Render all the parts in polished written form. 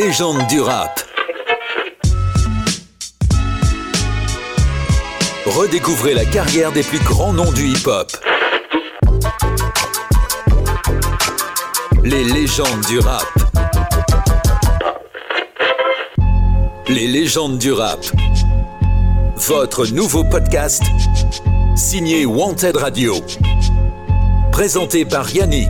légendes du rap. Redécouvrez la carrière des plus grands noms du hip-hop. Les légendes du rap. Les légendes du rap. Votre nouveau podcast, signé Wanted Radio. Présenté par Yannick.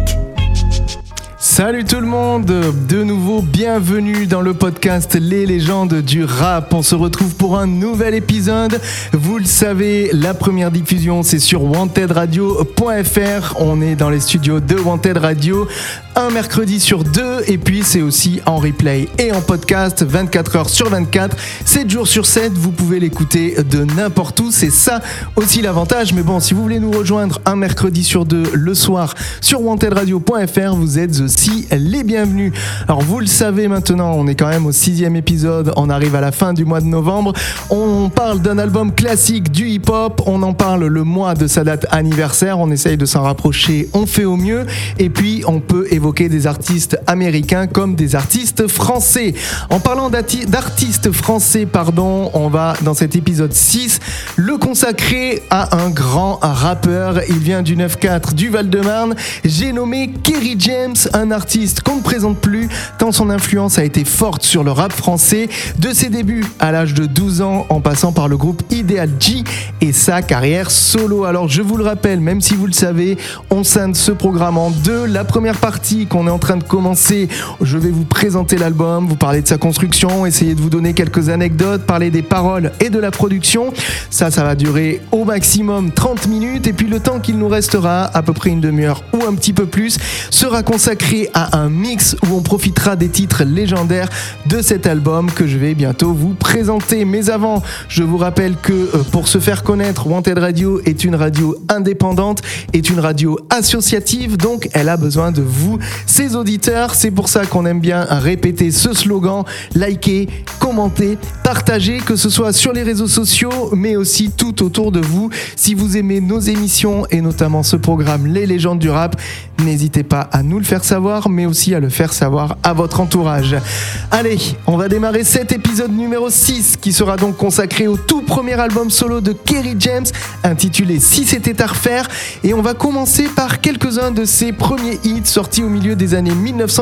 Salut tout le monde, de nouveau bienvenue dans le podcast Les légendes du rap. On se retrouve pour un nouvel épisode. Vous le savez, la première diffusion c'est sur wantedradio.fr. On est dans les studios de Wanted Radio un mercredi sur 2 et puis c'est aussi en replay et en podcast 24 heures sur 24, 7 jours sur 7. Vous pouvez l'écouter de n'importe où, c'est ça aussi l'avantage. Mais bon, si vous voulez nous rejoindre un mercredi sur 2 le soir sur wantedradio.fr, vous êtes aussi les bienvenus. Alors vous le savez maintenant, on est quand même au 6e épisode, on arrive à la fin du mois de novembre. On parle d'un album classique du hip-hop, on en parle le mois de sa date anniversaire, on essaye de s'en rapprocher, on fait au mieux. Et puis on peut évoquer des artistes américains comme des artistes français. En parlant d'artistes français, on va dans cet épisode 6 le consacrer à un grand rappeur. Il vient du 9-4 du Val-de-Marne. J'ai nommé Kerry James, un artiste qu'on ne présente plus tant son influence a été forte sur le rap français, de ses débuts à l'âge de 12 ans en passant par le groupe Ideal G et sa carrière solo. Alors je vous le rappelle, même si vous le savez, on scinde ce programme en deux. La première partie qu'on est en train de commencer, je vais vous présenter l'album, vous parler de sa construction, essayer de vous donner quelques anecdotes, parler des paroles et de la production. Ça va durer au maximum 30 minutes et puis le temps qu'il nous restera, à peu près une demi-heure ou un petit peu plus, sera consacré à un mix où on profitera des titres légendaires de cet album que je vais bientôt vous présenter. Mais avant, je vous rappelle que pour se faire connaître, Wanted Radio est une radio indépendante, est une radio associative, donc elle a besoin de vous, ses auditeurs. C'est pour ça qu'on aime bien répéter ce slogan: likez, commentez, partagez, que ce soit sur les réseaux sociaux mais aussi tout autour de vous. Si vous aimez nos émissions et notamment ce programme Les légendes du rap, n'hésitez pas à nous le faire savoir mais aussi à le faire savoir à votre entourage. Allez, on va démarrer cet épisode numéro 6 qui sera donc consacré au tout premier album solo de Kerry James intitulé Si c'était à refaire, et on va commencer par quelques-uns de ses premiers hits sortis au milieu des années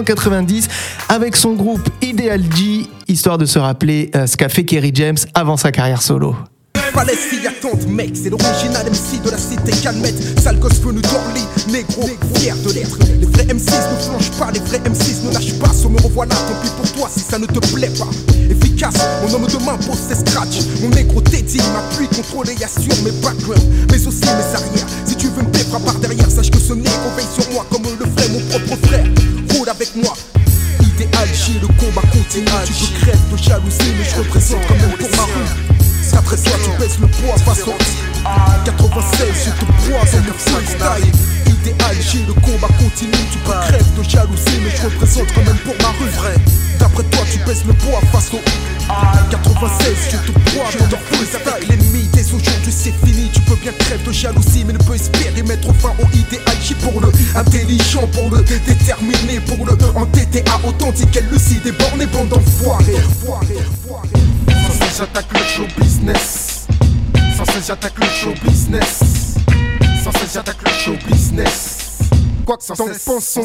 1990 avec son groupe Ideal G, histoire de se rappeler ce qu'a fait Kerry James avant sa carrière solo. Falaise, fille attente, mec, c'est l'original MC de la cité calmette. Sale gosse venu d'Orly, négro, fier de l'être. Les vrais M6 ne flanchent pas, les vrais M6 ne lâchent pas. So me revoilà, tant pis pour toi si ça ne te plaît pas. Efficace, mon homme de main pose ses scratchs. Mon négro Teddy m'appuie, contrôlé et assure mes backgrounds, mais aussi mes arrières. Si tu veux me défra par derrière, sache que ce négro veille sur moi comme le ferait mon propre frère. Roule avec moi. Idéal G, le combat continue. Tu peux crèves de jalousie, mais je représente quand même pour ma rue. Après toi tu baisses le poids façon 96, je te poison le freestyle. Idéal G, le combat continue. Tu peux crève de jalousie mais je représente quand même pour ma rue. Vrai, d'après toi tu baisses le poids façon 96, je te poison le freestyle. L'ennemi dès aujourd'hui c'est fini. Tu peux bien crève de jalousie mais ne peux espérer mettre fin au Idéal G. Pour le intelligent, pour le déterminé, pour le entêté à authentique et lucide et borné, bande d'enfoirés. Sans cesse j'attaque le show business. Sans cesse j'attaque le show business. Sans cesse j'attaque le show business. Quoi que sans cesse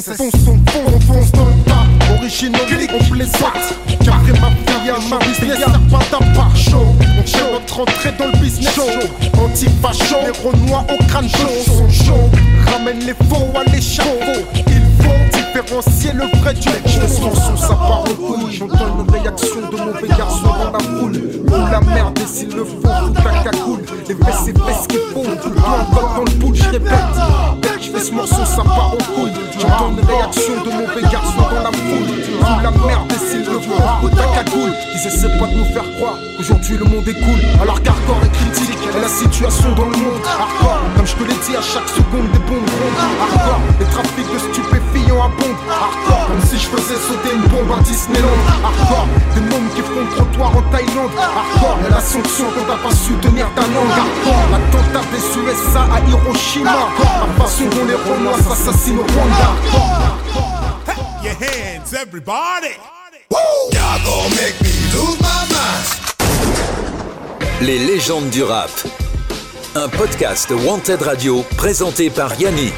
fonce dans le tas. Original, on plaisante. Car après ma fille à ma business, y'a pas d'appart chaud. On fait notre entrée dans le business show. Anti-facho, les renois au crâne chaud sont chauds. Ramène les faux à l'échafaud. Il faut différencier le vrai du faux. Je laisse mon son, ça part au couille. J'entends une réaction de mauvais garçons dans la foule. Ou la merde et s'il le faut, tout la cagoule. Les vrais c'est fait ce qu'il faut. Tout le temps encore dans le boule, je répète. Je laisse mon son, ça part au couille. J'entends une réaction de mauvais garçons dans la foule. Ou la merde et s'il le faut, tout la cagoule. Ils essaient pas de nous faire croire qu'aujourd'hui le monde est cool. Alors qu'hardcore est critique et la situation dans le monde. Hardcore, comme je te l'ai dit à chaque seconde des bombes rondes. Hardcore, les trafics de stupéfiants abondent. Hardcore, comme si je faisais sauter une bombe à Disneyland. Hardcore, des mômes qui font le trottoir en Thaïlande. Hardcore, et la sanction quand t'as pas su tenir ta langue. Hardcore, l'attentat des USA à Hiroshima. La façon dont les Renois s'assassinent au Rwanda. Your hands, everybody. Les légendes du rap. Un podcast Wanted Radio présenté par Yannick.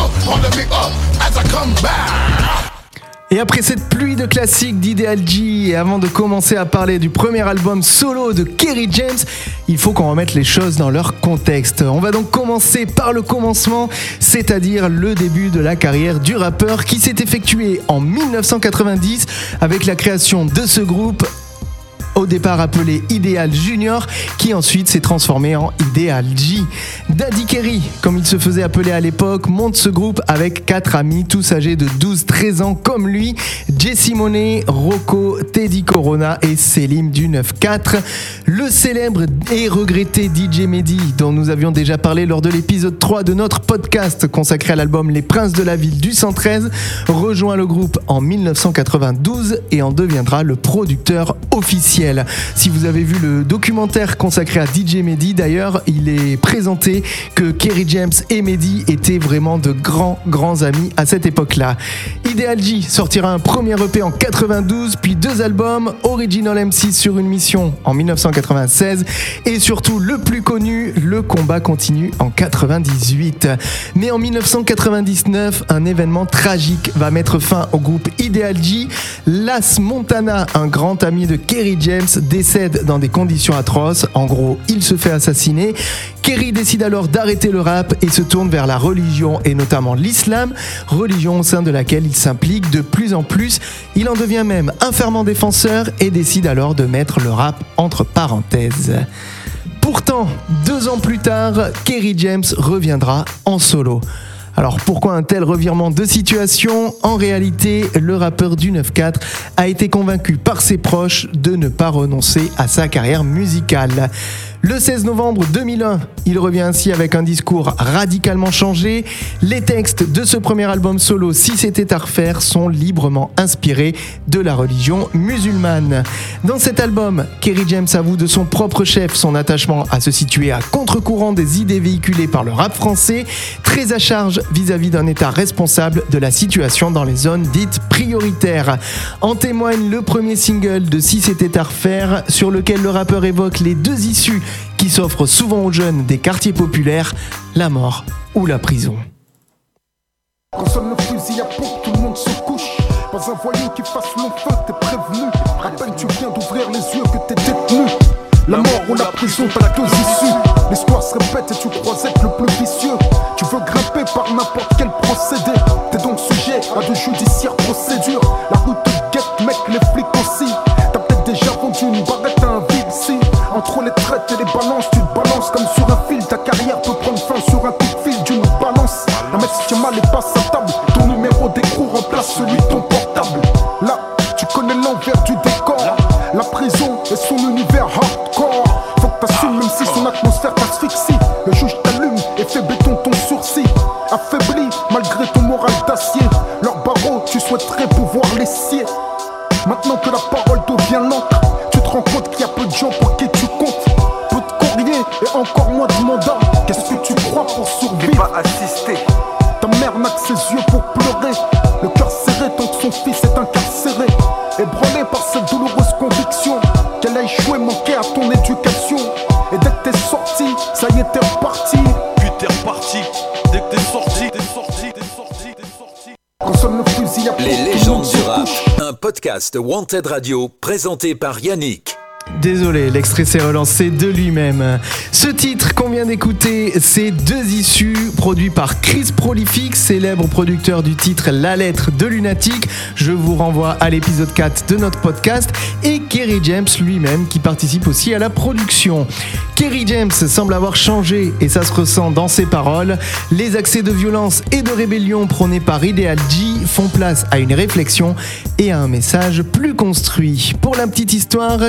Et après cette pluie de classiques d'Ideal G, et avant de commencer à parler du premier album solo de Kerry James, il faut qu'on remette les choses dans leur contexte. On va donc commencer par le commencement, c'est-à-dire le début de la carrière du rappeur qui s'est effectué en 1990 avec la création de ce groupe, au départ appelé Ideal Junior, qui ensuite s'est transformé en Ideal G. Daddy Kerry, comme il se faisait appeler à l'époque, monte ce groupe avec 4 amis, tous âgés de 12-13 ans comme lui, Jessie Monet, Rocco, Teddy Corona et Selim du 9-4. Le célèbre et regretté DJ Mehdi, dont nous avions déjà parlé lors de l'épisode 3 de notre podcast consacré à l'album Les Princes de la Ville du 113, rejoint le groupe en 1992 et en deviendra le producteur officiel. Si vous avez vu le documentaire consacré à DJ Mehdi, d'ailleurs, il est présenté que Kerry James et Mehdi étaient vraiment de grands amis à cette époque-là. Ideal G sortira un premier EP en 92, puis 2 albums, Original M6 sur une mission en 1996 et surtout le plus connu, Le Combat Continue en 98. Mais en 1999, un événement tragique va mettre fin au groupe Ideal G. Las Montana, un grand ami de Kerry James, décède dans des conditions atroces. En gros, il se fait assassiner. Kerry décide alors d'arrêter le rap et se tourne vers la religion et notamment l'islam, religion au sein de laquelle il s'implique de plus en plus. Il en devient même un fervent défenseur et décide alors de mettre le rap entre parenthèses. Pourtant, 2 ans plus tard, Kerry James reviendra en solo. Alors pourquoi un tel revirement de situation ? En réalité, le rappeur du 9-4 a été convaincu par ses proches de ne pas renoncer à sa carrière musicale. Le 16 novembre 2001, il revient ainsi avec un discours radicalement changé. Les textes de ce premier album solo, Si c'était à refaire, sont librement inspirés de la religion musulmane. Dans cet album, Kerry James avoue de son propre chef son attachement à se situer à contre-courant des idées véhiculées par le rap français, très à charge vis-à-vis d'un État responsable de la situation dans les zones dites prioritaires. En témoigne le premier single de Si c'était à refaire, sur lequel le rappeur évoque les 2 issues qui s'offrent souvent aux jeunes des quartiers populaires, la mort ou la prison. Quand sonne le fusil à pompe, tout le monde se couche. Pas un voyou qui fasse long feu, t'es prévenu. À peine tu viens d'ouvrir les yeux que t'es détenu. La mort ou la prison, t'as 2 issues. L'histoire se répète et tu crois être le plus vicieux. Tu veux grimper par n'importe quel procédé. T'es donc sujet à de judiciaires procédures. La route te guette, mec, les flics aussi. T'as peut-être déjà vendu une barrette à un vide si. Entre les traites et les balances, tu te balances comme sur un fil. Ta carrière peut prendre fin sur un coup de fil d'une balance. La messe tient mal et passe à table. Ton numéro d'écrou remplace celui de ton portable. Là, tu connais l'envers du décor. La prison et son univers hardcore. Faut que t'assumes même si son atmosphère t'asphyxie. Le juge t'allume et fait béton ton sourcil. Affaibli malgré ton moral d'acier. Leurs barreaux, tu souhaiterais pouvoir les scier. Maintenant que la parole devient lente, tu te rends compte qu'il y a peu de gens pour qui tu comptes. Peu de courrier et encore moins de mandat. Qu'est-ce que tu crois pour survivre? T'es pas assisté. Ta mère n'a que ses yeux pour pleurer. Le cœur serré tant que son fils est incarcéré. Ébranlé par cette douloureuse conviction qu'elle a échoué, manqué à ton éducation. Et dès que t'es sorti, ça y est t'es reparti. Puis t'es reparti. Dès que t'es sorti, t'es sorti, t'es sorti, t'es sorti. Quand sonne le fusil à pompe, Les tout le légendes monde du se rap. couche. Un podcast Wanted Radio présenté par Yannick. Désolé, l'extrait s'est relancé de lui-même. Ce titre qu'on vient d'écouter, c'est 2 issues, produit par Chris Prolific, célèbre producteur du titre La Lettre de Lunatic. Je vous renvoie à l'épisode 4 de notre podcast, et Kerry James lui-même qui participe aussi à la production. Kerry James semble avoir changé et ça se ressent dans ses paroles. Les accès de violence et de rébellion prônés par Ideal G font place à une réflexion et à un message plus construit. Pour la petite histoire, Kerry James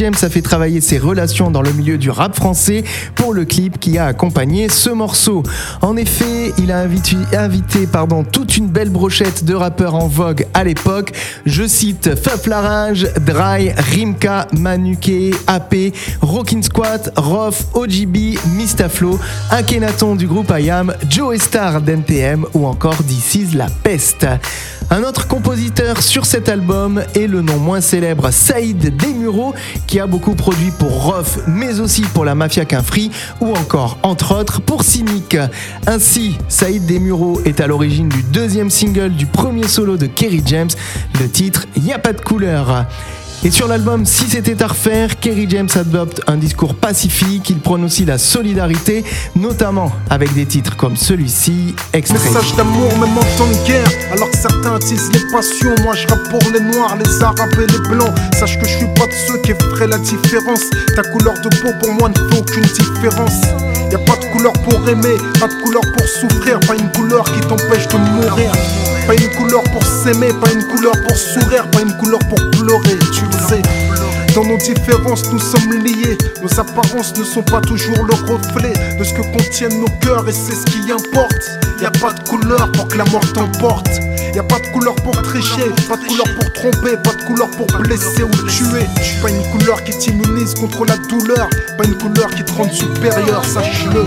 James a fait travailler ses relations dans le milieu du rap français pour le clip qui a accompagné ce morceau. En effet, il a invité toute une belle brochette de rappeurs en vogue à l'époque. Je cite Faf Larage, Dry, Rimka, Manuke, AP, Rockin' Squat, Rof, OGB, Mistaflo, Akhenaton du groupe IAM, Joe Star d'NTM ou encore This Is La Peste. Un autre compositeur sur cet album est le non moins célèbre Saïd Desmureaux, qui a beaucoup produit pour Rof, mais aussi pour la Mafia Quinfri ou encore, entre autres, pour Cynic. Ainsi, Saïd Desmureaux est à l'origine du deuxième single du premier solo de Kerry James, le titre Y'a pas de couleur. Et sur l'album Si c'était à refaire, Kerry James adopte un discours pacifique, il prône aussi la solidarité, notamment avec des titres comme celui-ci, extrait. Message d'amour même en temps de guerre, alors que certains attisent les passions. Moi je rappe pour les noirs, les arabes et les blancs. Sache que je suis pas de ceux qui feraient la différence. Ta couleur de peau pour moi ne fait aucune différence. Y'a pas de couleur pour aimer, pas de couleur pour souffrir, pas une couleur qui t'empêche de mourir. Pas une couleur pour s'aimer, pas une couleur pour sourire, pas une couleur pour pleurer, tu le sais. Dans nos différences, nous sommes liés. Nos apparences ne sont pas toujours le reflet de ce que contiennent nos cœurs, et c'est ce qui importe. Y'a pas de couleur pour que la mort t'emporte. Y'a pas de couleur pour tricher, pas de couleur pour tromper, pas de couleur pour blesser ou tuer. Pas une couleur qui t'immunise contre la douleur, pas une couleur qui te rend supérieur, sache-le.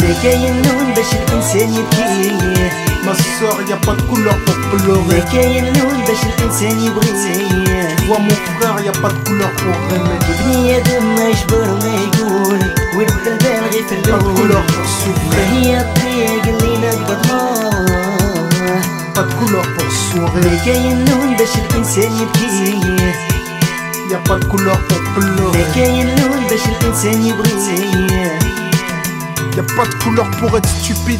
Ma soeur, y'a pas de couleur pour pleurer. Tu vois mon frère, y'a pas de couleur pour aimer. Pas de couleur pour souffrir. Pas de couleur pour sourire. Y'a pas de couleur pour pleurer. Y'a pas de couleur pour être stupide.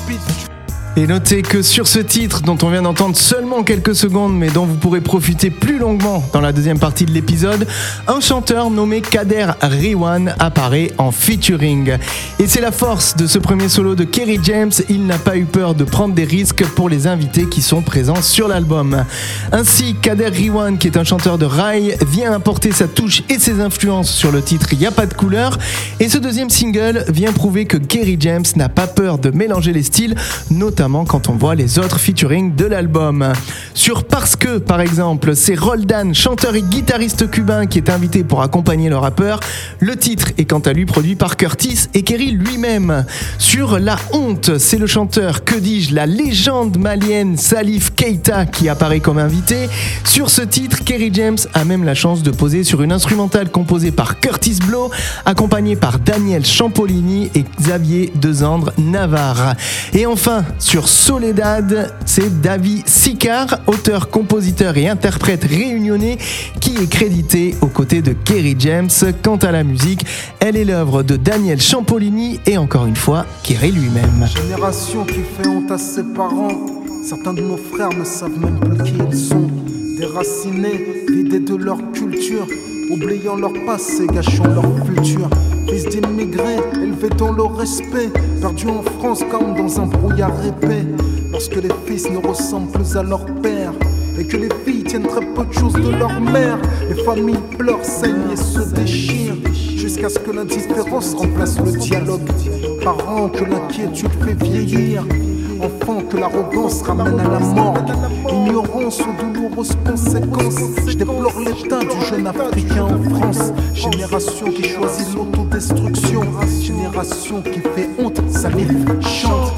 Et notez que sur ce titre, dont on vient d'entendre seulement quelques secondes, mais dont vous pourrez profiter plus longuement dans la deuxième partie de l'épisode, un chanteur nommé Kader Riwan apparaît en featuring. Et c'est la force de ce premier solo de Kerry James, il n'a pas eu peur de prendre des risques pour les invités qui sont présents sur l'album. Ainsi, Kader Riwan, qui est un chanteur de rail, vient apporter sa touche et ses influences sur le titre Y'a pas de couleur, et ce deuxième single vient prouver que Kerry James n'a pas peur de mélanger les styles, notamment quand on voit les autres featuring de l'album. Sur Parce que, par exemple, c'est Roldan, chanteur et guitariste cubain, qui est invité pour accompagner le rappeur. Le titre est quant à lui produit par Curtis et Kerry lui-même. Sur La Honte, c'est le chanteur, que dis-je, la légende malienne Salif Keita qui apparaît comme invité. Sur ce titre, Kerry James a même la chance de poser sur une instrumentale composée par Curtis Blow, accompagnée par Daniel Champolini et Xavier Dezandre Navarre. Et enfin, sur Soledad, c'est David Sicard, auteur, compositeur et interprète réunionnais, qui est crédité aux côtés de Kerry James. Quant à la musique, elle est l'œuvre de Daniel Champolini et encore une fois, Kerry lui-même. Génération qui fait honte à ses parents. Certains de nos frères ne savent même plus qui ils sont. Déracinés, vidés de leur culture, oubliant leur passé, gâchant leur futur. Fils d'immigrés, élevés dans le respect, perdus en France comme dans un brouillard épais. Lorsque les fils ne ressemblent plus à leur père, et que les filles tiennent très peu de choses de leur mère, les familles pleurent, saignent et se déchirent, jusqu'à ce que l'indifférence remplace le dialogue. Parents, que l'inquiétude fait vieillir, enfants, que l'arrogance ramène à la morgue. Ignorance aux douloureuses conséquences. Je déplore l'état du jeune Africain en France. Génération qui choisit l'autodestruction. Génération qui fait honte, Salif chante.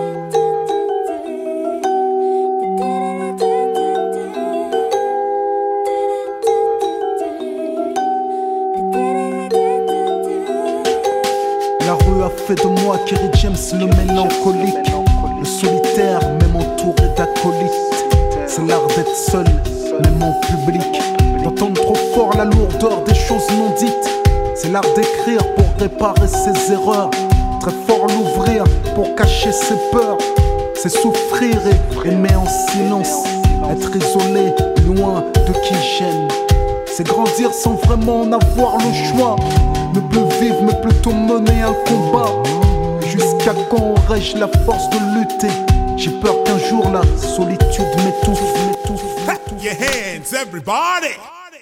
La rue a fait de moi Kerry James le mélancolique, le solitaire même entouré d'acolytes. C'est l'art d'être seul, même en public, d'entendre trop fort la lourdeur des choses non dites. C'est l'art d'écrire pour réparer ses erreurs, très fort l'ouvrir pour cacher ses peurs. C'est souffrir et aimer en silence, être isolé, loin de qui j'aime. C'est grandir sans vraiment en avoir le choix, ne plus vivre mais plutôt mener un combat. Jusqu'à quand aurais-je la force de lutter? J'ai peur qu'un jour la solitude m'étouffe. Your hands, everybody! Woo!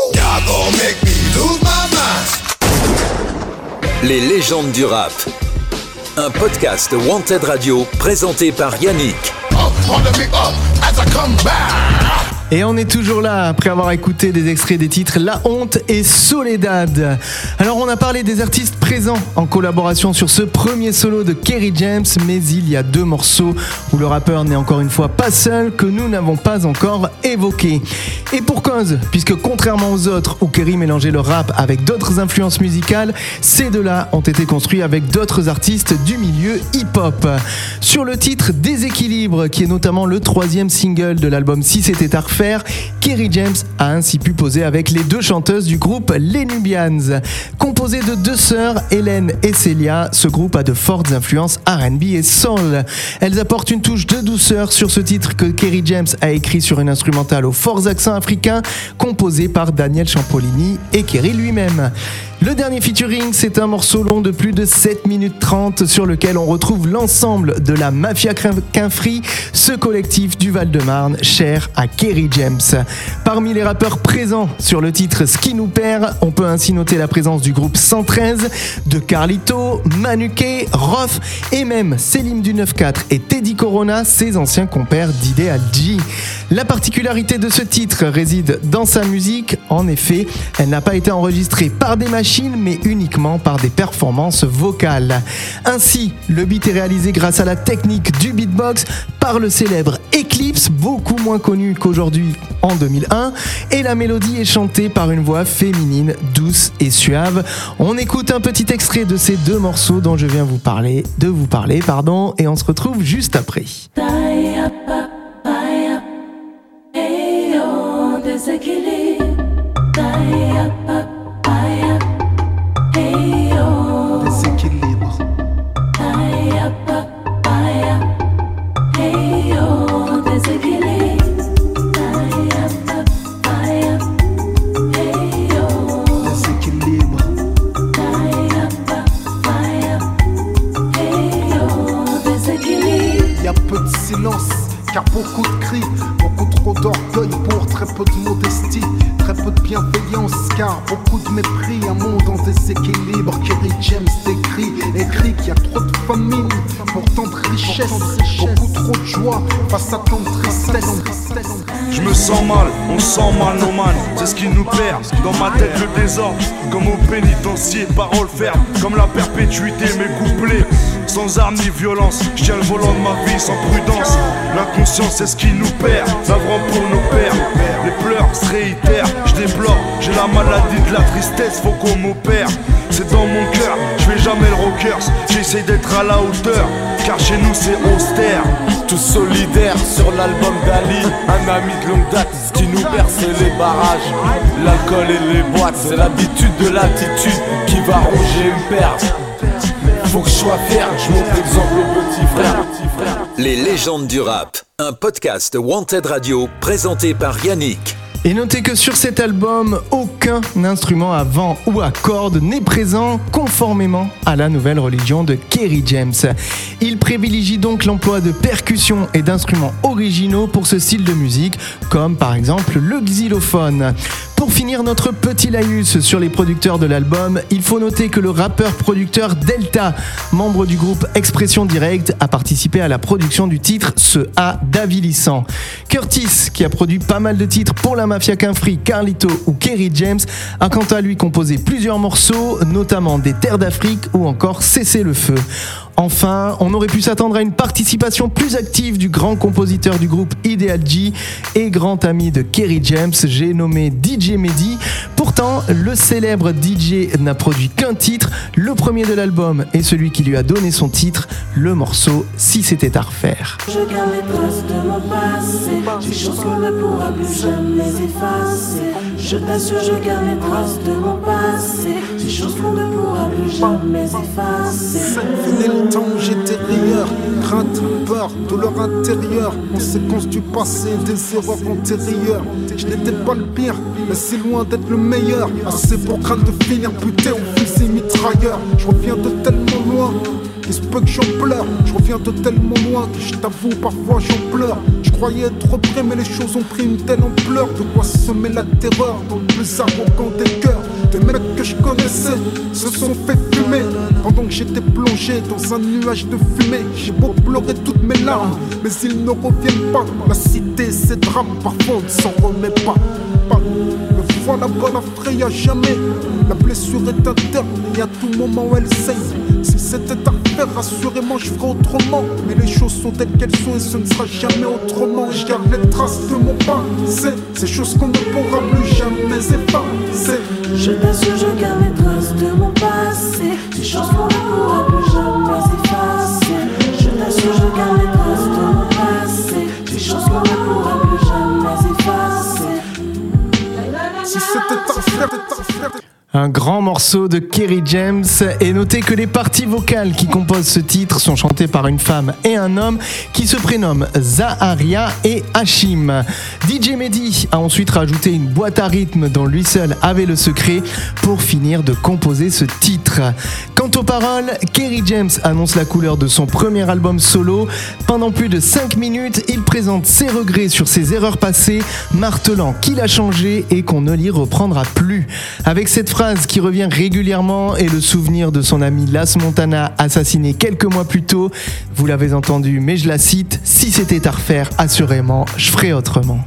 Y'all gon' make me lose my mind. Les légendes du rap. Un podcast Wanted Radio présenté par Yannick. Up on the big up as I come back. Et on est toujours là après avoir écouté des extraits des titres La Honte et Soledad. Alors on a parlé des artistes présents en collaboration sur ce premier solo de Kerry James, mais il y a 2 morceaux où le rappeur n'est encore une fois pas seul que nous n'avons pas encore évoqués. Et pour cause, puisque contrairement aux autres où Kerry mélangeait le rap avec d'autres influences musicales, ces deux-là ont été construits avec d'autres artistes du milieu hip-hop. Sur le titre Déséquilibre, qui est notamment le 3e single de l'album Si c'était à refaire, Kerry James a ainsi pu poser avec les 2 chanteuses du groupe Les Nubians. Composé de 2 sœurs, Hélène et Célia, ce groupe a de fortes influences R&B et soul. Elles apportent une touche de douceur sur ce titre que Kerry James a écrit sur une instrumentale aux forts accents africains, composé par Daniel Champolini et Kerry lui-même. Le dernier featuring, c'est un morceau long de plus de 7 minutes 30 sur lequel on retrouve l'ensemble de la Mafia Quinfri, ce collectif du Val-de-Marne cher à Kerry James. Parmi les rappeurs présents sur le titre Ce qui nous perd, on peut ainsi noter la présence du groupe 113, de Carlito, Manuké, Rof et même Selim du 9-4 et Teddy Corona, ses anciens compères d'Ideal G. La particularité de ce titre réside dans sa musique. En effet, elle n'a pas été enregistrée par des machines mais uniquement par des performances vocales. Ainsi, le beat est réalisé grâce à la technique du beatbox par le célèbre Eclipse, beaucoup moins connu qu'aujourd'hui en 2001, et la mélodie est chantée par une voix féminine douce et suave. On écoute un petit extrait de ces 2 morceaux dont je viens vous parler, et on se retrouve juste après. Car beaucoup de cris, beaucoup trop d'orgueil pour très peu de modestie, très peu de bienveillance, car beaucoup de mépris, un monde en déséquilibre. Kerry James écrit qu'il y a trop de famine pour tant de richesse, beaucoup trop de joie face à tant de tristesse. Je me sens mal, on sent mal nos man, c'est ce qui nous perd. Dans ma tête le désordre, comme au pénitencier, paroles fermes, comme la perpétuité, mes couplets. Sans armes ni violence, je tiens le volant de ma vie sans prudence. L'inconscience c'est ce qui nous perd, navrant pour nos pères. Les pleurs se réitèrent, je déplore, j'ai la maladie de la tristesse, faut qu'on m'opère. C'est dans mon cœur, je fais jamais le rockers, j'essaye d'être à la hauteur, car chez nous c'est austère. Tous solidaires sur l'album d'Ali, un ami de longue date. Ce qui nous perd c'est les barrages, l'alcool et les boîtes. C'est l'habitude de l'attitude qui va ronger une perte. Faut que je sois fier, je montre l'exemple au petit frère. Les légendes du rap, un podcast Wanted Radio présenté par Yannick. Et notez que sur cet album, aucun instrument à vent ou à cordes n'est présent, conformément à la nouvelle religion de Kerry James. Il privilégie donc l'emploi de percussions et d'instruments originaux pour ce style de musique, comme par exemple le xylophone. Pour finir notre petit laïus sur les producteurs de l'album, il faut noter que le rappeur-producteur Delta, membre du groupe Expression Directe, a participé à la production du titre Ce A d'Avilissant. Curtis, qui a produit pas mal de titres pour la Mafia Quinfri, Carlito ou Kerry James, a quant à lui composé plusieurs morceaux, notamment des Terres d'Afrique ou encore Cesser le feu. Enfin, on aurait pu s'attendre à une participation plus active du grand compositeur du groupe Ideal G et grand ami de Kerry James, j'ai nommé DJ Mehdi. Pourtant, le célèbre DJ n'a produit qu'un titre, le premier de l'album et celui qui lui a donné son titre, le morceau Si c'était à refaire. Je garde les traces de mon passé, des choses qu'on ne pourra plus jamais effacer. Je t'assure, je garde les traces de mon passé, des choses qu'on ne pourra plus jamais effacer. Venez le temps où j'étais rayeur, crainte, peur, douleur intérieure, conséquence du passé, des erreurs antérieures. Je n'étais pas le pire, mais c'est loin d'être le meilleur. Assez pour craindre de finir buté au fusil mitrailleur. Je reviens de tellement loin il se peut que j'en pleure. Je reviens de tellement loin que je t'avoue parfois j'en pleure. Je croyais être prêt mais les choses ont pris une telle ampleur. De quoi semer la terreur dans le plus arrogant des cœurs. Des mecs que je connaissais se sont fait fumer pendant que j'étais plongé dans un nuage de fumée. J'ai beau pleurer toutes mes larmes, mais ils ne reviennent pas. La cité, c'est drame, parfois on ne s'en remet pas. Me voilà bonne affray à jamais. La blessure est interne et à tout moment elle saigne. Si c'était à refaire, assurément je ferais autrement. Mais les choses sont telles qu'elles sont et ce ne sera jamais autrement. Je garde les traces de mon passé, ces choses qu'on ne pourra plus jamais effacer. Je t'assure, je garde les traces de mon passé, ces choses qu'on ne pourra plus jamais effacer. Je t'assure, je garde les traces de mon passé, ces choses qu'on ne pourra plus jamais effacer. Si c'était à refaire, Un grand morceau de Kerry James, et notez que les parties vocales qui composent ce titre sont chantées par une femme et un homme qui se prénomment Zaharia et Hachim. DJ Mehdi a ensuite rajouté une boîte à rythme dont lui seul avait le secret pour finir de composer ce titre. Quant aux paroles, Kerry James annonce la couleur de son premier album solo. Pendant plus de 5 minutes, il présente ses regrets sur ses erreurs passées, martelant qu'il a changé et qu'on ne l'y reprendra plus. Avec cette phrase qui revient régulièrement et le souvenir de son ami Las Montana assassiné quelques mois plus tôt, vous l'avez entendu mais je la cite, si c'était à refaire, assurément, je ferais autrement.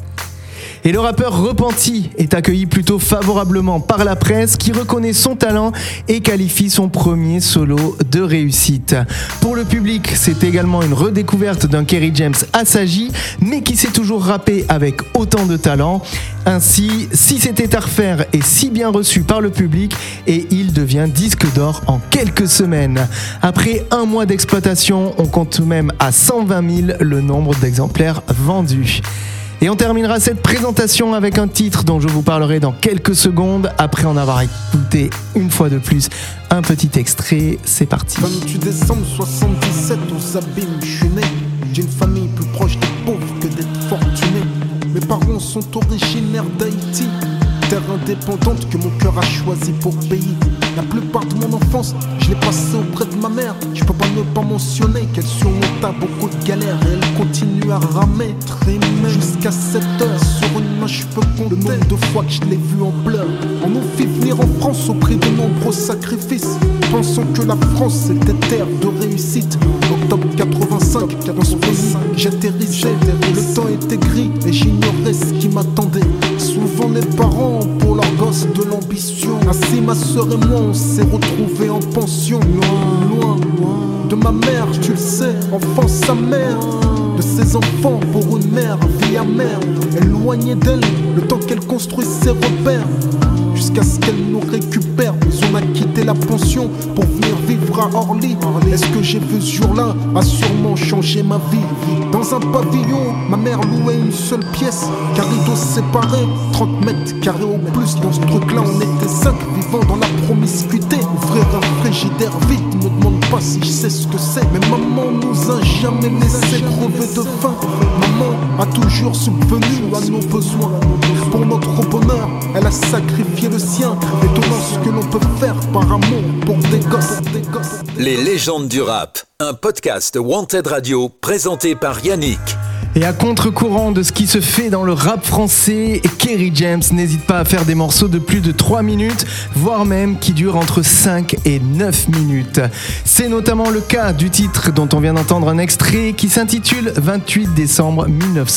Et le rappeur repenti est accueilli plutôt favorablement par la presse qui reconnaît son talent et qualifie son premier solo de réussite. Pour le public, c'est également une redécouverte d'un Kerry James assagi, mais qui sait toujours rapper avec autant de talent. Ainsi, si c'était à refaire est si bien reçu par le public et il devient disque d'or en quelques semaines. Après un mois d'exploitation, on compte même à 120 000 le nombre d'exemplaires vendus. Et on terminera cette présentation avec un titre dont je vous parlerai dans quelques secondes après en avoir écouté une fois de plus un petit extrait. C'est parti. 28 décembre 77, aux abîmes, je suis né. J'ai une famille plus proche des pauvres que d'être fortuné. Mes parents sont originaires d'Haïti, terre indépendante que mon cœur a choisi pour pays. La plupart de mon enfance, je l'ai passée auprès de ma mère. Je peux pas ne pas mentionner qu'elle surmonta beaucoup de galères et elle continue à ramer, trimer jusqu'à 7 heures. Sur une main, je peux compter le nombre de fois que je l'ai vue en pleurs. On nous fit venir en France au prix de nombreux sacrifices, pensant que la France était terre de réussite. Octobre 85, dans ce pays, j'atterrissais. Le temps était gris et j'ignorais ce qui m'attendait. Souvent les parents pour leurs gosses de l'ambition. Ainsi ma sœur et moi on s'est retrouvés en pension. Loin de ma mère, tu le sais, enfant sa mère. De ses enfants pour une mère, vie amère. Éloignée d'elle, le temps qu'elle construit ses repères. Jusqu'à ce qu'elle nous récupère. Mais on a quitté la pension pour venir vivre à Orly. Est-ce que j'ai vu ce jour-là a sûrement changé ma vie. Dans un pavillon, ma mère louait une seule pièce, car rideaux séparés, 30 mètres carrés au plus. Dans ce truc-là, on était 5 vivant dans la promiscuité. Ouvrir un frigidaire vite, me demande pas si je sais ce que c'est. Mais maman nous a jamais laissé crever de faim. Maman a toujours subvenu à nos besoins. Pour notre bonheur, elle a sacrifié le sien. Étonnant ce que l'on peut faire par amour pour des gosses. Les légendes du rap, un podcast Wanted Radio présenté par Yannick. Et à contre-courant de ce qui se fait dans le rap français, Kerry James n'hésite pas à faire des morceaux de plus de 3 minutes, voire même qui durent entre 5 et 9 minutes. C'est notamment le cas du titre dont on vient d'entendre un extrait qui s'intitule 28 décembre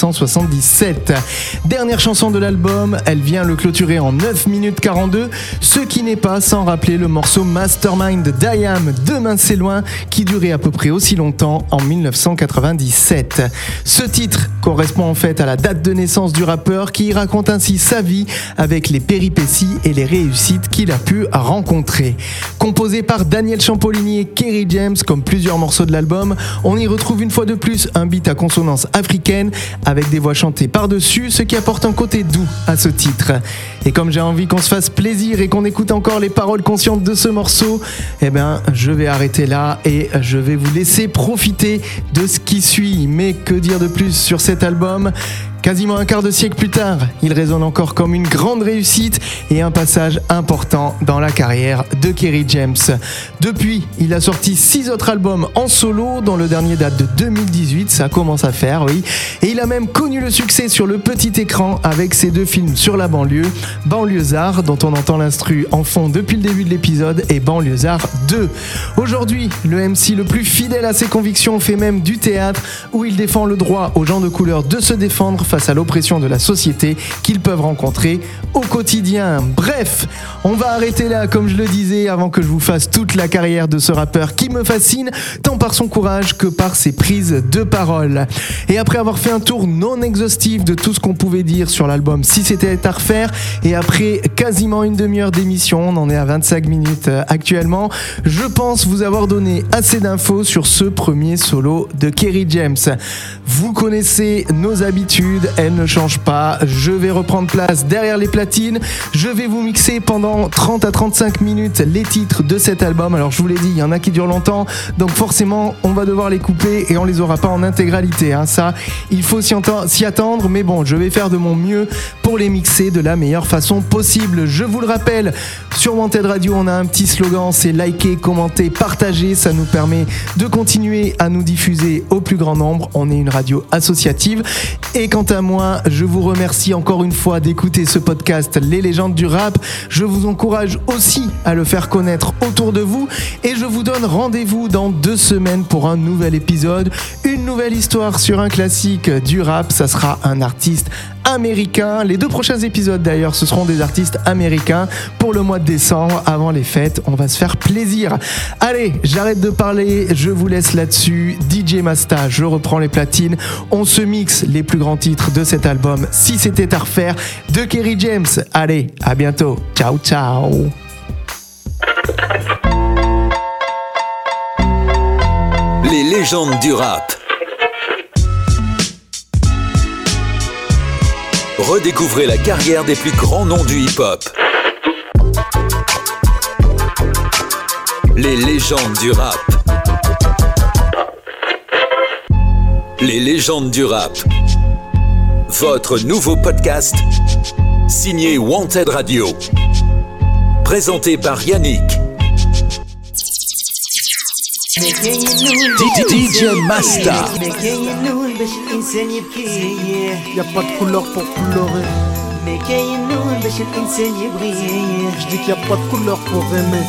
1977. Dernière chanson de l'album, elle vient le clôturer en 9 minutes 42, ce qui n'est pas sans rappeler le morceau Mastermind d'IAM, Demain c'est loin, qui durait à peu près aussi longtemps en 1997. Ce titre correspond en fait à la date de naissance du rappeur qui raconte ainsi sa vie avec les péripéties et les réussites qu'il a pu rencontrer. Composé par Daniel Champolini et Kerry James comme plusieurs morceaux de l'album, on y retrouve une fois de plus un beat à consonance africaine avec des voix chantées par-dessus, ce qui apporte un côté doux à ce titre. Et comme j'ai envie qu'on se fasse plaisir et qu'on écoute encore les paroles conscientes de ce morceau, je vais arrêter là et je vais vous laisser profiter de ce qui suit. Mais que dire de plus sur cet album? Quasiment un quart de siècle plus tard, il résonne encore comme une grande réussite et un passage important dans la carrière de Kerry James. Depuis, il a sorti 6 autres albums en solo, dont le dernier date de 2018, ça commence à faire, oui. Et il a même connu le succès sur le petit écran avec ses 2 films sur la banlieue, Banlieusard, dont on entend l'instru en fond depuis le début de l'épisode, et Banlieusard 2. Aujourd'hui, le MC le plus fidèle à ses convictions fait même du théâtre, où il défend le droit aux gens de couleur de se défendre face à l'oppression de la société qu'ils peuvent rencontrer au quotidien. Bref, on va arrêter là, comme je le disais, avant que je vous fasse toute la carrière de ce rappeur qui me fascine, tant par son courage que par ses prises de parole. Et après avoir fait un tour non exhaustif de tout ce qu'on pouvait dire sur l'album Si c'était à refaire, et après quasiment une demi-heure d'émission, on en est à 25 minutes actuellement, je pense vous avoir donné assez d'infos sur ce premier solo de Kerry James. Vous connaissez nos habitudes, elles ne changent pas. Je vais reprendre place derrière les platines. Je vais vous mixer pendant 30 à 35 minutes les titres de cet album. Alors je vous l'ai dit, il y en a qui durent longtemps, donc forcément on va devoir les couper et on les aura pas en intégralité. Ça, il faut s'y attendre, mais bon, je vais faire de mon mieux pour les mixer de la meilleure façon possible. Je vous le rappelle, sur Wanted Radio, on a un petit slogan, c'est liker, commenter, partager. Ça nous permet de continuer à nous diffuser au plus grand nombre. On est une radio associative. Et quant à moi, je vous remercie encore une fois d'écouter ce podcast Les légendes du rap. Je vous encourage aussi à le faire connaître autour de vous et je vous donne rendez-vous dans 2 semaines pour un nouvel épisode, une nouvelle histoire sur un classique du rap. Ça sera un artiste américain. Les 2 prochains épisodes d'ailleurs, ce seront des artistes américains pour le mois de décembre, avant les fêtes. On va se faire plaisir. Allez, j'arrête de parler, je vous laisse là-dessus. DJ Masta, je reprends les platines. On se mixe les plus grands titres de cet album Si c'était à refaire de Kerry James. Allez, à bientôt. Ciao, ciao. Les légendes du rap. Redécouvrez la carrière des plus grands noms du hip-hop. Les légendes du rap. Les légendes du rap. Votre nouveau podcast, signé Wanted Radio. Présenté par Yannick. DJ Masta. Y'a pas de couleur pour pleurer. Je dis qu'il y a pas de couleur pour aimer.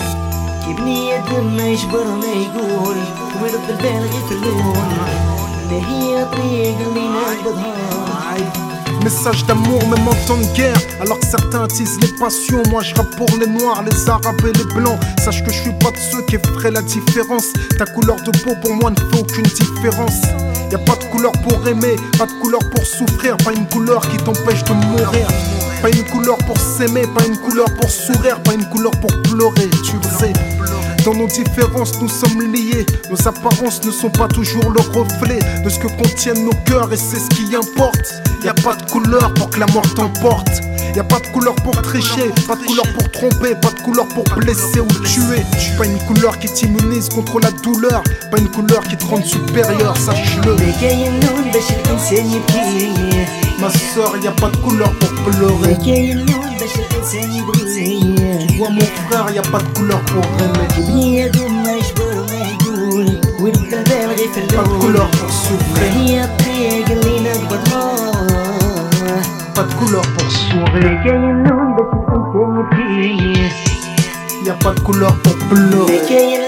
Message d'amour, même en temps de guerre. Alors que certains attisent les passions, moi je rappe pour les noirs, les arabes et les blancs. Sache que je suis pas de ceux qui feraient la différence. Ta couleur de peau pour moi ne fait aucune différence. Y'a pas de couleur pour aimer, pas de couleur pour souffrir, pas une couleur qui t'empêche de mourir. Pas une couleur pour s'aimer, pas une couleur pour sourire, pas une couleur pour pleurer, tu le sais. Dans nos différences, nous sommes liés. Nos apparences ne sont pas toujours le reflet de ce que contiennent nos cœurs, et c'est ce qui importe. Y'a pas de couleur pour que la mort t'emporte. Y'a pas de couleur pour tricher, pas de couleur pour tromper, pas de couleur pour blesser ou tuer. Pas une couleur qui t'immunise contre la douleur, pas une couleur qui te rend supérieur, sache-le. Ma soeur, y'a pas de couleur pour pleurer. Tu vois mon frère, y'a pas de couleur pour aimer. Pas de couleur pour souffrir. Pas de couleur pour sourire. Y'a pas de couleur pour pleurer.